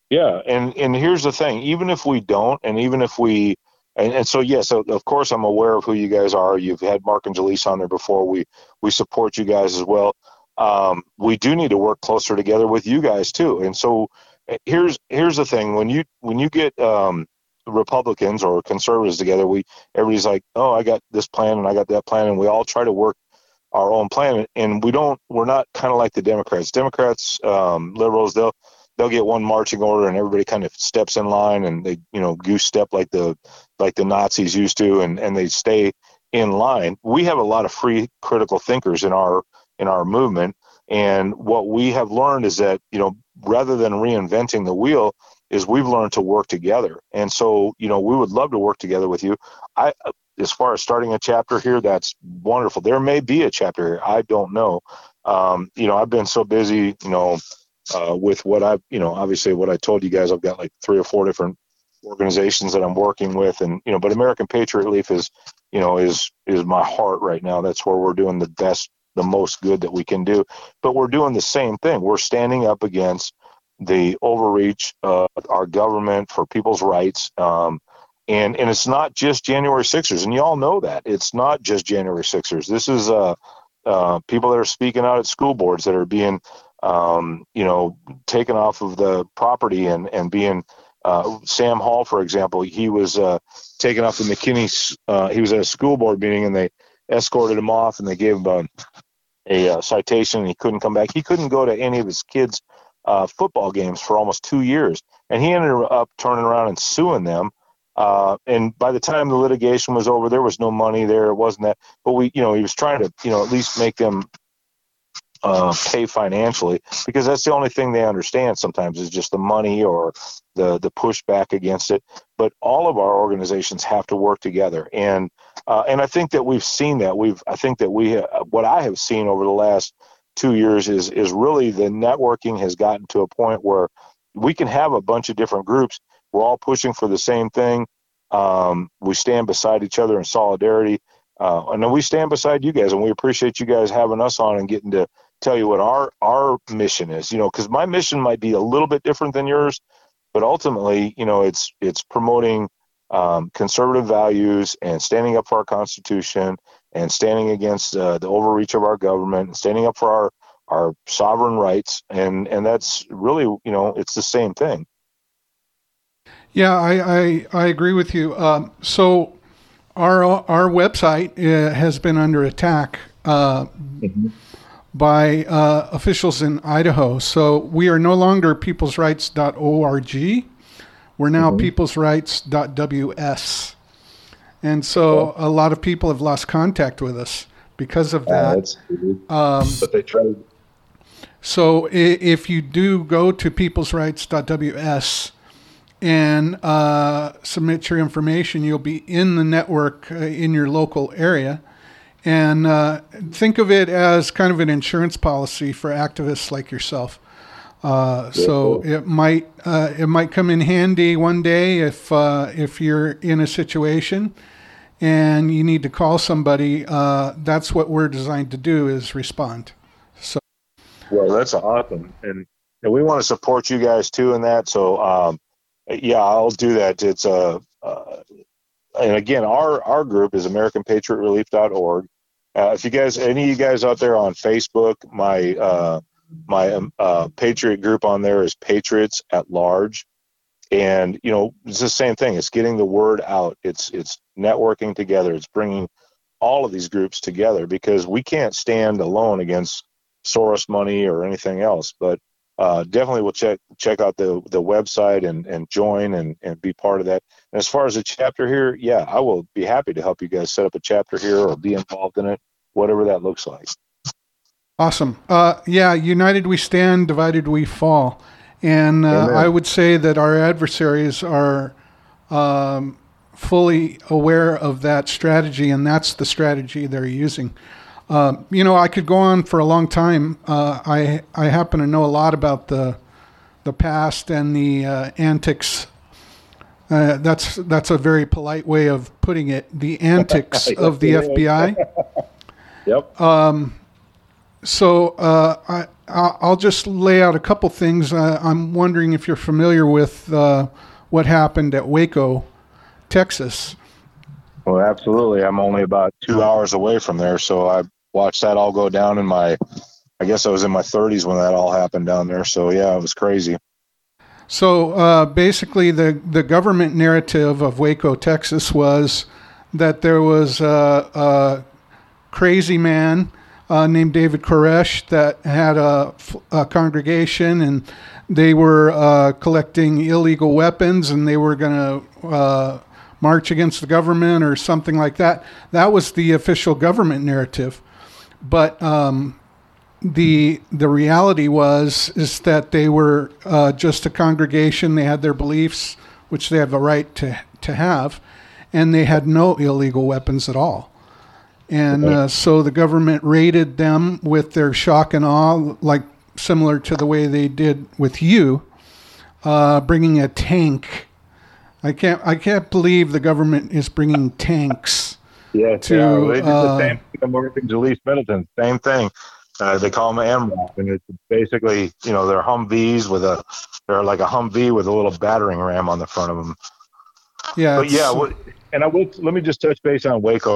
B: Yeah, and here's the thing: even if we don't, and even if we, and so yes, of course I'm aware of who you guys are. You've had Mark and Jaleesa on there before. We support you guys as well. We do need to work closer together with you guys too. And so here's the thing: when you get Republicans or conservatives together, everybody's like, oh, I got this plan and I got that plan, and we all try to work our own plan, and we're not kind of like the Democrats. Democrats, liberals, they'll get one marching order and everybody kind of steps in line and they, goose step like the Nazis used to, and they stay in line. We have a lot of free critical thinkers in our movement. And what we have learned is that, rather than reinventing the wheel, is we've learned to work together. And so, we would love to work together with you. As far as starting a chapter here, that's wonderful. There may be a chapter here. I don't know. I've been so busy, with what obviously what I told you guys, I've got like 3 or 4 different organizations that I'm working with, and but American Patriot Relief is my heart right now. That's where we're doing the most good that we can do. But we're doing the same thing. We're standing up against the overreach of our government for people's rights. And it's not just January 6ers, and you all know that. It's not just January 6ers. This is people that are speaking out at school boards that are being taken off of the property and being Sam Hall, for example. He was taken off the McKinney. He was at a school board meeting, and they escorted him off, and they gave him a citation, and he couldn't come back. He couldn't go to any of his kids' football games for almost 2 years, and he ended up turning around and suing them. And by the time the litigation was over, there was no money there. It wasn't that, but he was trying to, at least make them pay financially, because that's the only thing they understand sometimes is just the money or the pushback against it. But all of our organizations have to work together, and I think that we've seen that. What I have seen over the last 2 years is really the networking has gotten to a point where we can have a bunch of different groups. We're all pushing for the same thing. We stand beside each other in solidarity. And then we stand beside you guys, and we appreciate you guys having us on and getting to tell you what our mission is, because my mission might be a little bit different than yours, but ultimately, it's promoting conservative values and standing up for our Constitution and standing against the overreach of our government and standing up for our sovereign rights. And that's really, it's the same thing.
A: Yeah, I agree with you. So our website has been under attack by officials in Idaho. So we are no longer peoplesrights.org. We're now peoplesrights.ws. And so a lot of people have lost contact with us because of that.
B: But they tried.
A: So if you do go to peoplesrights.ws and submit your information, you'll be in the network in your local area. And think of it as kind of an insurance policy for activists like yourself. So it might come in handy one day if you're in a situation and you need to call somebody. That's what we're designed to do, is respond. So,
B: well, that's awesome, and we want to support you guys too in that. So, yeah, I'll do that. It's and again, our group is AmericanPatriotRelief.org. If you guys, any of you guys out there on Facebook, my Patriot group on there is Patriots at Large, and it's the same thing. It's getting the word out. It's networking together. It's bringing all of these groups together, because we can't stand alone against Soros money or anything else. But definitely we'll check out the website and join and be part of that. And as far as a chapter here, yeah, I will be happy to help you guys set up a chapter here or be involved in it, whatever that looks like.
A: Awesome. Yeah, united we stand, divided we fall. And I would say that our adversaries are fully aware of that strategy, and that's the strategy they're using. I could go on for a long time. I happen to know a lot about the past and the antics. That's a very polite way of putting it. The antics of the FBI.
B: Yep.
A: So I'll just lay out a couple things. I'm wondering if you're familiar with what happened at Waco, Texas.
B: Well, absolutely. I'm only about 2 hours away from there, so I watched that all go down I guess I was in my 30s when that all happened down there. So, yeah, it was crazy.
A: So basically the government narrative of Waco, Texas was that there was a crazy man named David Koresh that had a congregation, and they were collecting illegal weapons, and they were going to march against the government or something like that. That was the official government narrative. But the reality is that they were just a congregation. They had their beliefs, which they have a right to have, and they had no illegal weapons at all. And so the government raided them with their shock and awe, like similar to the way they did with you, bringing a tank. I can't believe the government is bringing tanks.
B: Yeah, they did the same thing. Americans, East Middleton, same thing. They call them MRAP, and it's basically, they're Humvees they're like a Humvee with a little battering ram on the front of them.
A: Yeah,
B: but let me just touch base on Waco.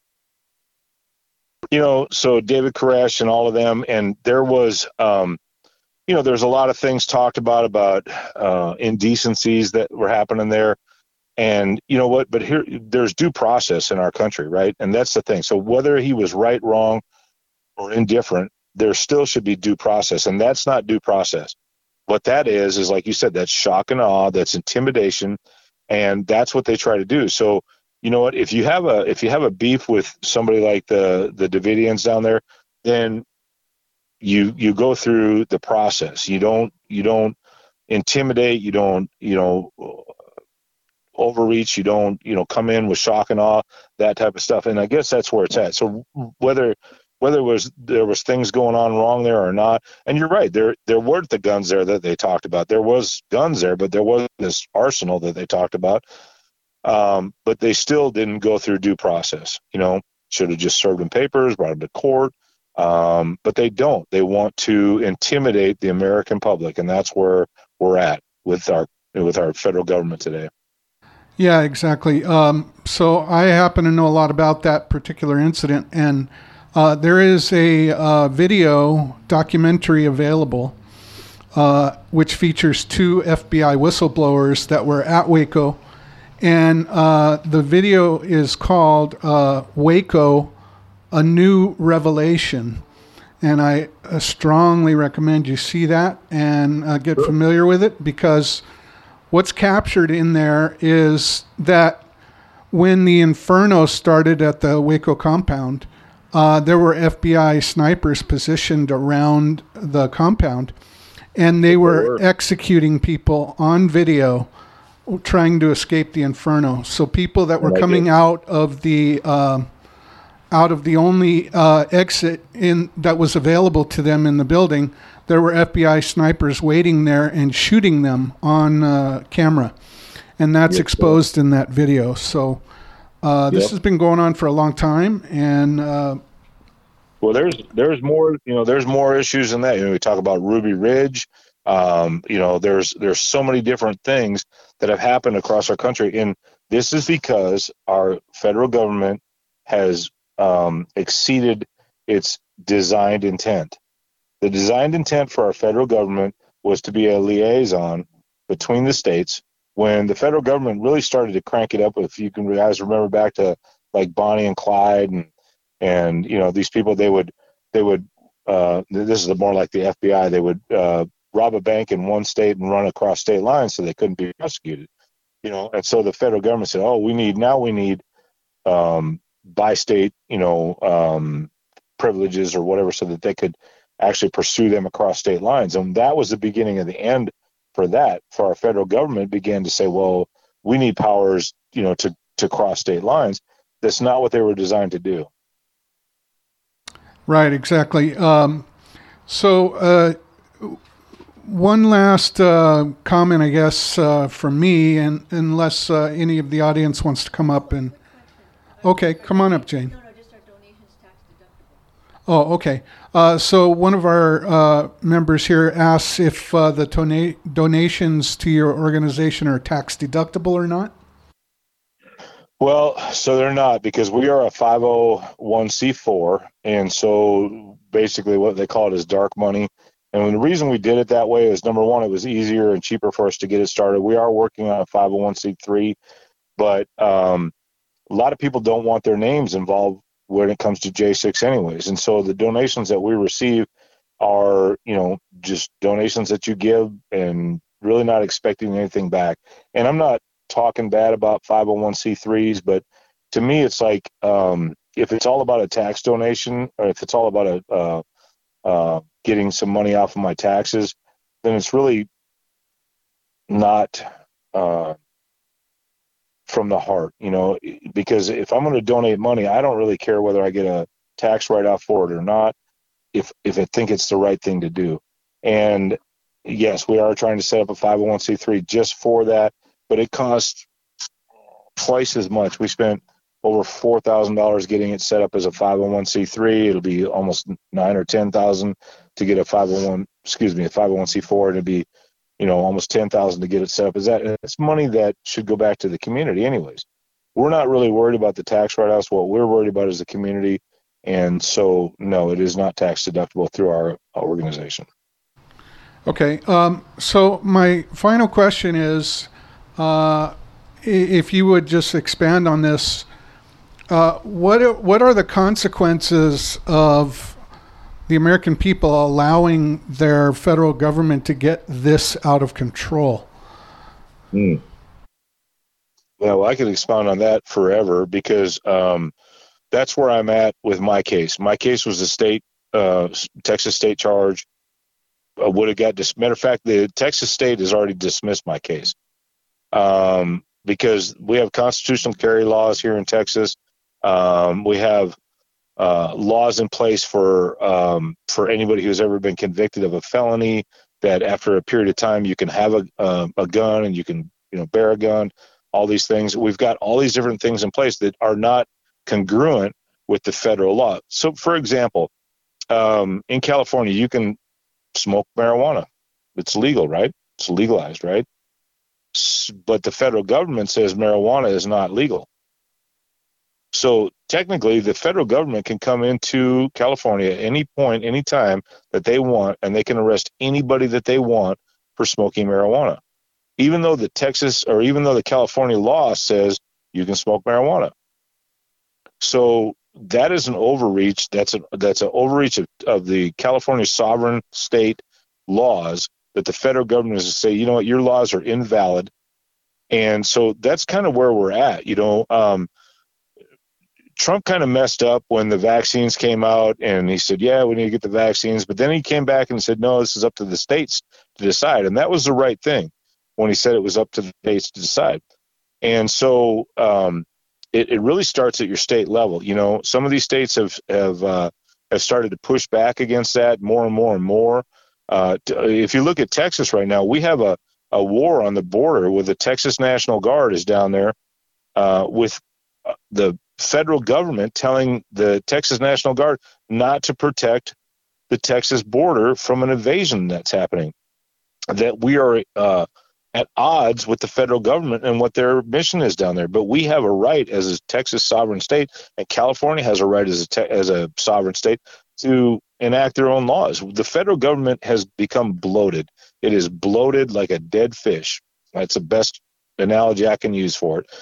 B: So David Koresh and all of them, and there was, there's a lot of things talked about indecencies that were happening there. And you know what? But here, there's due process in our country, right? And that's the thing. So whether he was right, wrong, or indifferent, there still should be due process. And that's not due process. What that is like you said, that's shock and awe, that's intimidation. And that's what they try to do. So, you know what, if you have a beef with somebody like the Davidians down there, then you go through the process. You don't intimidate, you don't, overreach, you don't, come in with shock and awe, that type of stuff. And I guess that's where it's at. So whether there was things going on wrong there or not, and you're right, there weren't the guns there that they talked about. There was guns there, but there wasn't this arsenal that they talked about. But they still didn't go through due process. Should have just served them papers, brought them to court. But they don't. They want to intimidate the American public, and that's where we're at with our federal government today.
A: Yeah, exactly. So I happen to know a lot about that particular incident, and there is a video documentary available which features 2 FBI whistleblowers that were at Waco. And the video is called Waco, A New Revelation. And I strongly recommend you see that and get familiar with it, because what's captured in there is that when the inferno started at the Waco compound, there were FBI snipers positioned around the compound, and they were executing people on video trying to escape the inferno. So people that were coming out of the only exit that was available to them in the building, there were FBI snipers waiting there and shooting them on camera, and that's exposed in that video. So this has been going on for a long time, and
B: well, there's more. There's more issues than that. We talk about Ruby Ridge. There's so many different things that have happened across our country, and this is because our federal government has exceeded its designed intent. The designed intent for our federal government was to be a liaison between the states. When the federal government really started to crank it up, if you guys remember back to like Bonnie and Clyde and these people, they would this is more like the FBI, they would rob a bank in one state and run across state lines so they couldn't be prosecuted. And so the federal government said, we need bi-state, privileges or whatever, so that they could actually pursue them across state lines. And that was the beginning of the end for that. For our federal government began to say, well, we need powers, to cross state lines. That's not what they were designed to do.
A: Right, exactly. So one last comment, I guess, from me, and unless any of the audience wants to come up and... Okay, come on up, Jane.
D: No, just our donations tax deductible.
A: Oh, okay. So one of our members here asks if the donations to your organization are tax deductible or not.
B: Well, so they're not, because we are a 501c4, and so basically what they call it is dark money. And the reason we did it that way is, number one, it was easier and cheaper for us to get it started. We are working on a 501c3, but a lot of people don't want their names involved when it comes to J6 anyways. And so the donations that we receive are, just donations that you give and really not expecting anything back. And I'm not talking bad about 501c3s, but to me, it's like, if it's all about a tax donation, or if it's all about getting some money off of my taxes, then it's really not from the heart, because if I'm going to donate money, I don't really care whether I get a tax write-off for it or not, if I think it's the right thing to do. And yes, we are trying to set up a 501c3 just for that, but it costs twice as much. We spent over $4,000 getting it set up as a 501c3. It'll be almost $9,000 or $10,000 to get a 501c4. It'll be, almost $10,000 to get it set up. It's money that should go back to the community anyways. We're not really worried about the tax write-offs. What we're worried about is the community. And so, no, it is not tax deductible through our organization.
A: Okay. So my final question is, if you would just expand on this, what are the consequences of the American people allowing their federal government to get this out of control?
B: Yeah, well, I could expound on that forever, because that's where I'm at with my case. My case was a Texas state charge. Would have got matter of fact, the Texas state has already dismissed my case, because we have constitutional carry laws here in Texas. We have laws in place for anybody who's ever been convicted of a felony, that after a period of time you can have a gun, and you can bear a gun. All these things, we've got all these different things in place that are not congruent with the federal law. So, for example, in California, you can smoke marijuana. It's legal, right? It's legalized, right? But the federal government says marijuana is not legal. So technically, the federal government can come into California at any point, any time that they want, and they can arrest anybody that they want for smoking marijuana, even though the California law says you can smoke marijuana. So that is an overreach. That's an overreach of the California sovereign state laws, that the federal government is to say, you know what, your laws are invalid. And so that's kind of where we're at. Trump kind of messed up when the vaccines came out, and he said, yeah, we need to get the vaccines. But then he came back and said, no, this is up to the states to decide. And that was the right thing when he said it was up to the states to decide. And so it really starts at your state level. Some of these states have started to push back against that more and more and more. If you look at Texas right now, we have a war on the border with the Texas National Guard is down there with the federal government telling the Texas National Guard not to protect the Texas border from an invasion that's happening, that we are at odds with the federal government and what their mission is down there. But we have a right as a Texas sovereign state, and California has a right as a sovereign state to enact their own laws. The federal government has become bloated. It is bloated like a dead fish. That's the best analogy I can use for it.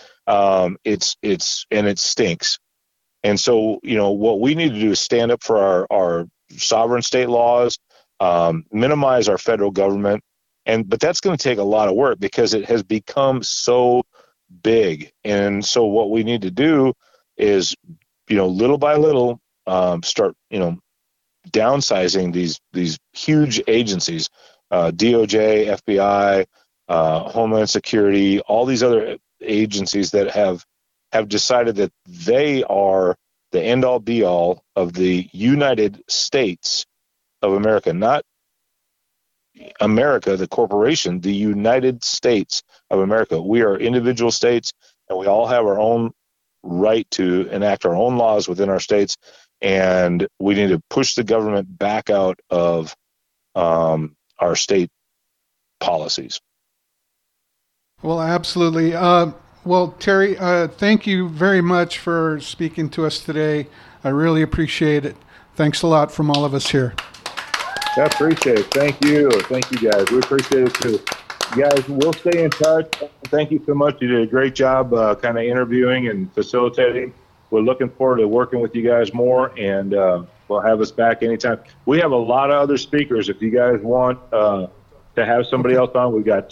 B: It stinks. And so, what we need to do is stand up for our sovereign state laws, minimize our federal government. But that's going to take a lot of work, because it has become so big. And so what we need to do is, little by little, start, downsizing these huge agencies, DOJ, FBI, Homeland Security, all these other agencies that have decided that they are the end-all be-all of the United States of America, not America, the corporation, the United States of America. We are individual states, and we all have our own right to enact our own laws within our states. and we need to push the government back out of our state policies.
A: Well, absolutely. Well, Terry, thank you very much for speaking to us today. I really appreciate it. Thanks a lot from all of us here.
B: I appreciate it. Thank you. Thank you, guys. We appreciate it, too. You guys, we'll stay in touch. Thank you so much. You did a great job kind of interviewing and facilitating. We're looking forward to working with you guys more, and we'll have us back anytime. We have a lot of other speakers. If you guys want to have somebody else on, we've got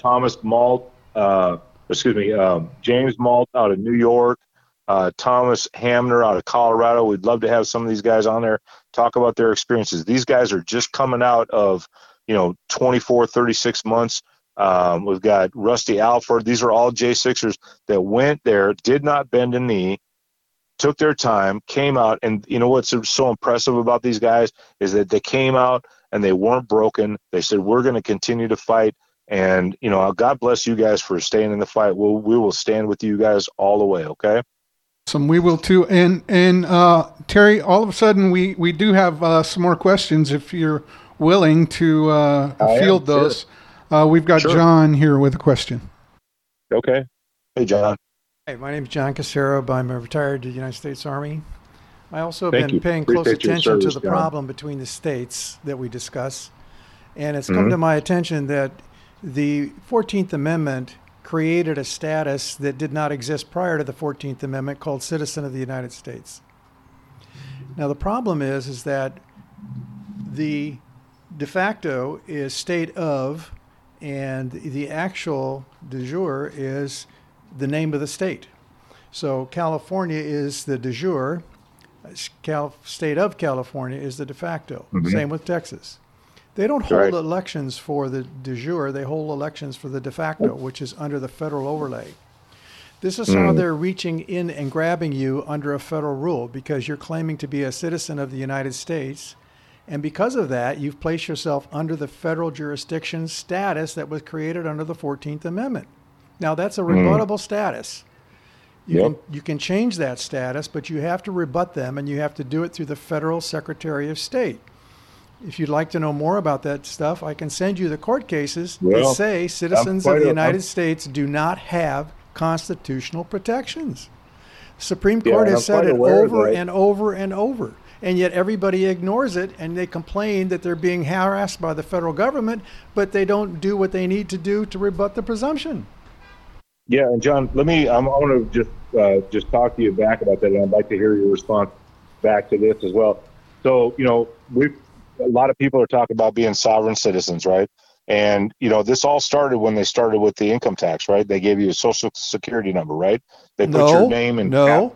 B: James Malt out of New York, Thomas Hamner out of Colorado. We'd love to have some of these guys on there, talk about their experiences. These guys are just coming out of, 24, 36 months. We've got Rusty Alford. These are all J6ers that went there, did not bend a knee, took their time, came out. And you know what's so impressive about these guys is that they came out and they weren't broken. They said, we're going to continue to fight. And, God bless you guys for staying in the fight. We will stand with you guys all the way, okay?
A: We will too. And Terry, all of a sudden we do have some more questions if you're willing to field those. Sure. We've got John here with a question.
B: Okay. Hey, John.
D: Hey, my name is John Casero. I'm a retired United States Army. I also have been paying close attention to the problem between the states that we discuss. And it's come to my attention that the 14th Amendment created a status that did not exist prior to the 14th Amendment called citizen of the United States. Now, the problem is that the de facto is state of, and the actual de jure is the name of the state. So California is the de jure, state of California is the de facto. Same with Texas. They don't hold elections for the de jure, they hold elections for the de facto, which is under the federal overlay. This is how they're reaching in and grabbing you under a federal rule, because you're claiming to be a citizen of the United States. And because of that, you've placed yourself under the federal jurisdiction status that was created under the 14th Amendment. Now, that's a rebuttable status. You can change that status, but you have to rebut them, and you have to do it through the federal Secretary of State. If you'd like to know more about that stuff, I can send you the court cases that say citizens of the United States do not have constitutional protections. Supreme Court has said it over and over and over, and yet everybody ignores it, and they complain that they're being harassed by the federal government, but they don't do what they need to do to rebut the presumption.
B: Yeah, and John, I want to just talk to you back about that, and I'd like to hear your response back to this as well. So, a lot of people are talking about being sovereign citizens, right? And, this all started when they started with the income tax, right? They gave you a social security number, right? They put your name in.
D: No.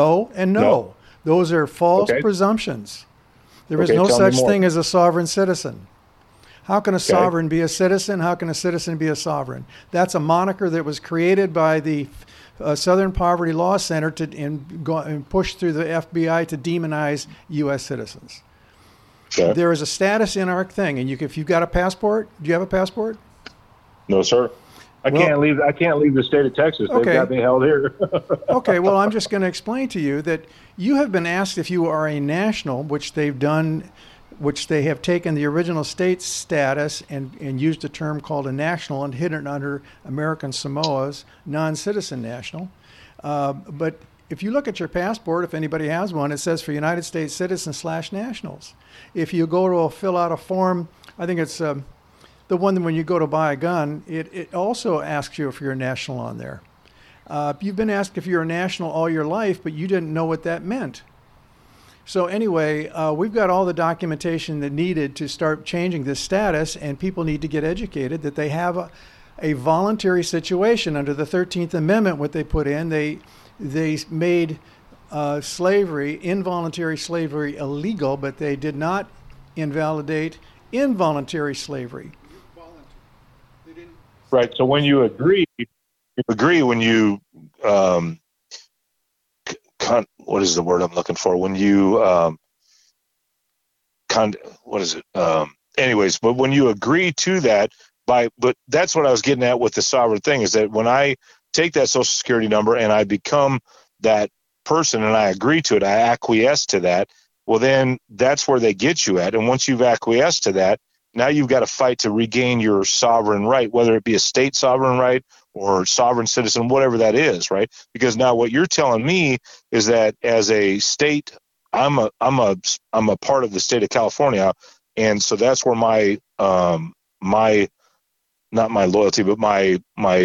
D: Those are false presumptions. There is no such thing as a sovereign citizen. How can a sovereign be a citizen? How can a citizen be a sovereign? That's a moniker that was created by the Southern Poverty Law Center and pushed through the FBI to demonize U.S. citizens. Okay. There is a status in our thing, and if you've got a passport, do you have a passport?
B: No, sir. I can't leave the state of Texas. They've got me held here.
D: Okay, well, I'm just going to explain to you that you have been asked if you are a national, which they've done, which they have taken the original state status and used a term called a national and hidden under American Samoa's non-citizen national. But if you look at your passport, if anybody has one, it says for United States citizens / nationals. If you go to fill out a form, I think it's the one when you go to buy a gun, it also asks you if you're a national on there. You've been asked if you're a national all your life, but you didn't know what that meant. So anyway, we've got all the documentation that needed to start changing this status, and people need to get educated that they have a voluntary situation under the 13th Amendment. What they put in, they made involuntary slavery illegal, but they did not invalidate involuntary slavery.
B: Right. So when you agree when you what is the word I'm looking for? When you what is it? Anyways, but when you agree to that, but that's what I was getting at with the sovereign thing, is that when I take that social security number and I become that person and I agree to it, I acquiesce to that. well, then that's where they get you at. And once you've acquiesced to that, now you've got to fight to regain your sovereign right, whether it be a state sovereign right or sovereign citizen, whatever that is, right? Because now what you're telling me is that as a state, I'm a part of the state of California, and so that's where my not my loyalty, but my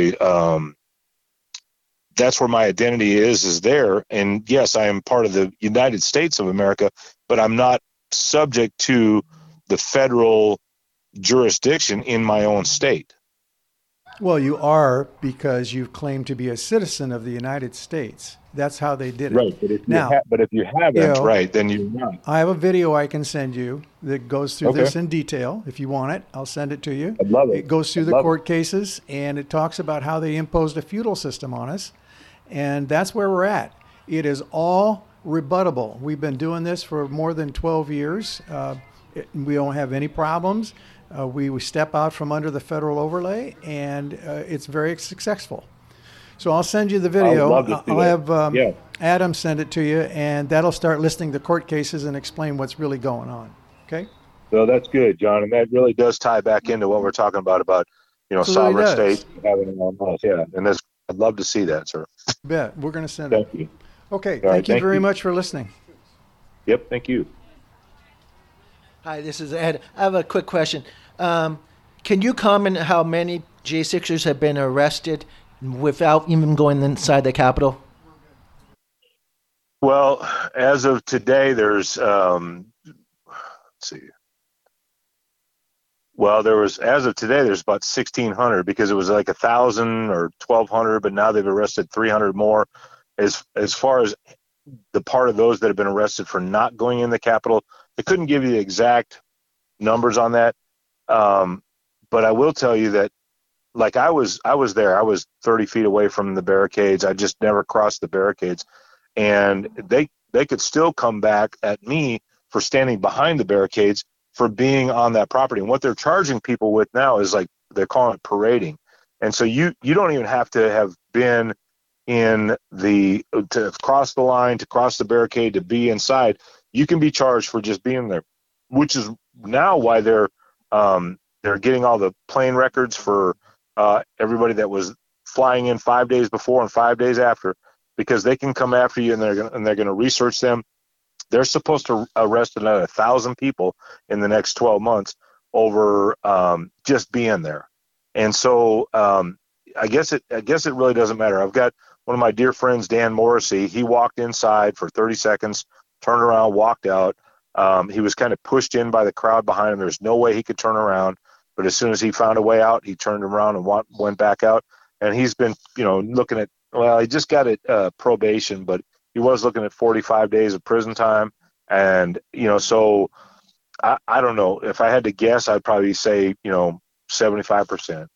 B: that's where my identity is there. And yes, I am part of the United States of America, but I'm not subject to the federal jurisdiction in my own state.
D: Well, you are, because you've claimed to be a citizen of the United States. That's how they did it.
B: Right, but if you haven't, right, then you're not.
D: I have a video I can send you that goes through this in detail. If you want it, I'll send it to you.
B: I'd love it.
D: It goes through the court cases, and it talks about how they imposed a feudal system on us. And that's where we're at. It is all rebuttable. We've been doing this for more than 12 years. We don't have any problems. We step out from under the federal overlay, and it's very successful. So I'll send you the video. I'll have Adam send it to you, and that'll start listing the court cases and explain what's really going on. Okay?
B: So that's good, John, and that really does tie back into what we're talking about sovereign states having their own laws. Yeah, and I'd love to see that, sir.
D: Bet. We're going to send it.
B: Thank you.
D: Okay. Thank you very much for listening.
B: Yep. Thank you.
E: Hi, this is Ed. I have a quick question. Can you comment how many J6ers have been arrested without even going inside the Capitol?
B: Well, as of today, there's let's see. Well, there's about 1,600, because it was like 1,000 or 1,200, but now they've arrested 300 more. As far as the part of those that have been arrested for not going in the Capitol, I couldn't give you the exact numbers on that. But I will tell you that, like, I was there. I was 30 feet away from the barricades. I just never crossed the barricades, and they could still come back at me for standing behind the barricades for being on that property. And what they're charging people with now is, like, they're calling it parading. And so you don't even have to have been to cross the line, to cross the barricade, to be inside. You can be charged for just being there, which is now why they're getting all the plane records for everybody that was flying in 5 days before and 5 days after, because they can come after you, and they're going to research them. They're supposed to arrest another 1,000 people in the next 12 months over just being there. And so I guess it really doesn't matter. I've got one of my dear friends, Dan Morrissey. He walked inside for 30 seconds, turned around, walked out. He was kind of pushed in by the crowd behind him. There's no way he could turn around. But as soon as he found a way out, he turned around and went back out. And he's been, looking at, well, he just got probation, but he was looking at 45 days of prison time. And, so I don't know. If I had to guess, I'd probably say, 75%.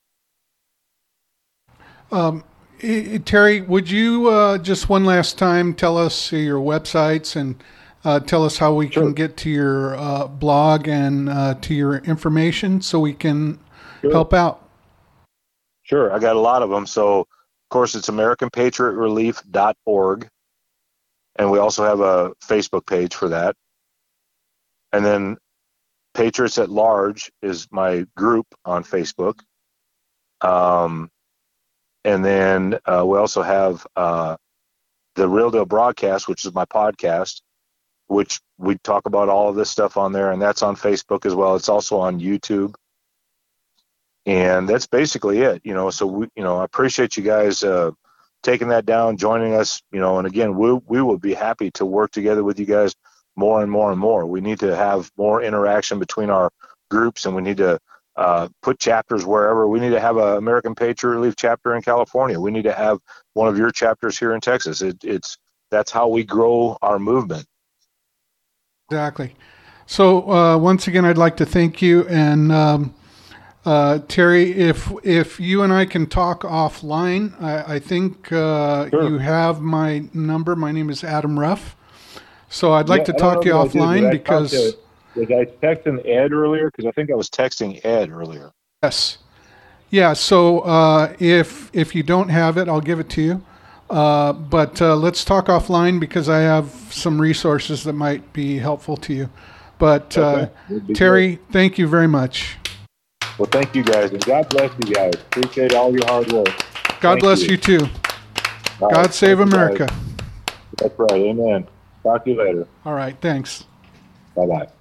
A: Terry, would you just one last time tell us your websites and tell us how we can get to your blog and to your information so we can help out?
B: Sure. I got a lot of them. So, of course, it's AmericanPatriotRelief.org. And we also have a Facebook page for that. And then Patriots at Large is my group on Facebook. And then we also have the Real Deal Broadcast, which is my podcast, which we talk about all of this stuff on there, and that's on Facebook as well. It's also on YouTube. And that's basically it, so we, I appreciate you guys taking that down, joining us, and again, we will be happy to work together with you guys more and more and more. We need to have more interaction between our groups, and we need to put chapters wherever. We need to have an American Patriot Relief chapter in California. We need to have one of your chapters here in Texas. That's how we grow our movement.
A: Exactly. So once again, I'd like to thank you. And Terry, if you and I can talk offline, I think sure. You have my number. My name is Adam Ruff. So I'd like to talk to you offline because...
B: Was I texting Ed earlier? Because I think I was texting Ed earlier.
A: Yes. Yeah, so if you don't have it, I'll give it to you. But let's talk offline because I have some resources that might be helpful to you. But Terry, thank you very much.
B: Well, thank you guys, and God bless you guys. Appreciate all your hard work.
A: God bless you too. God save America.
B: That's right. Amen. Talk to you later.
A: All right. Thanks.
B: Bye-bye.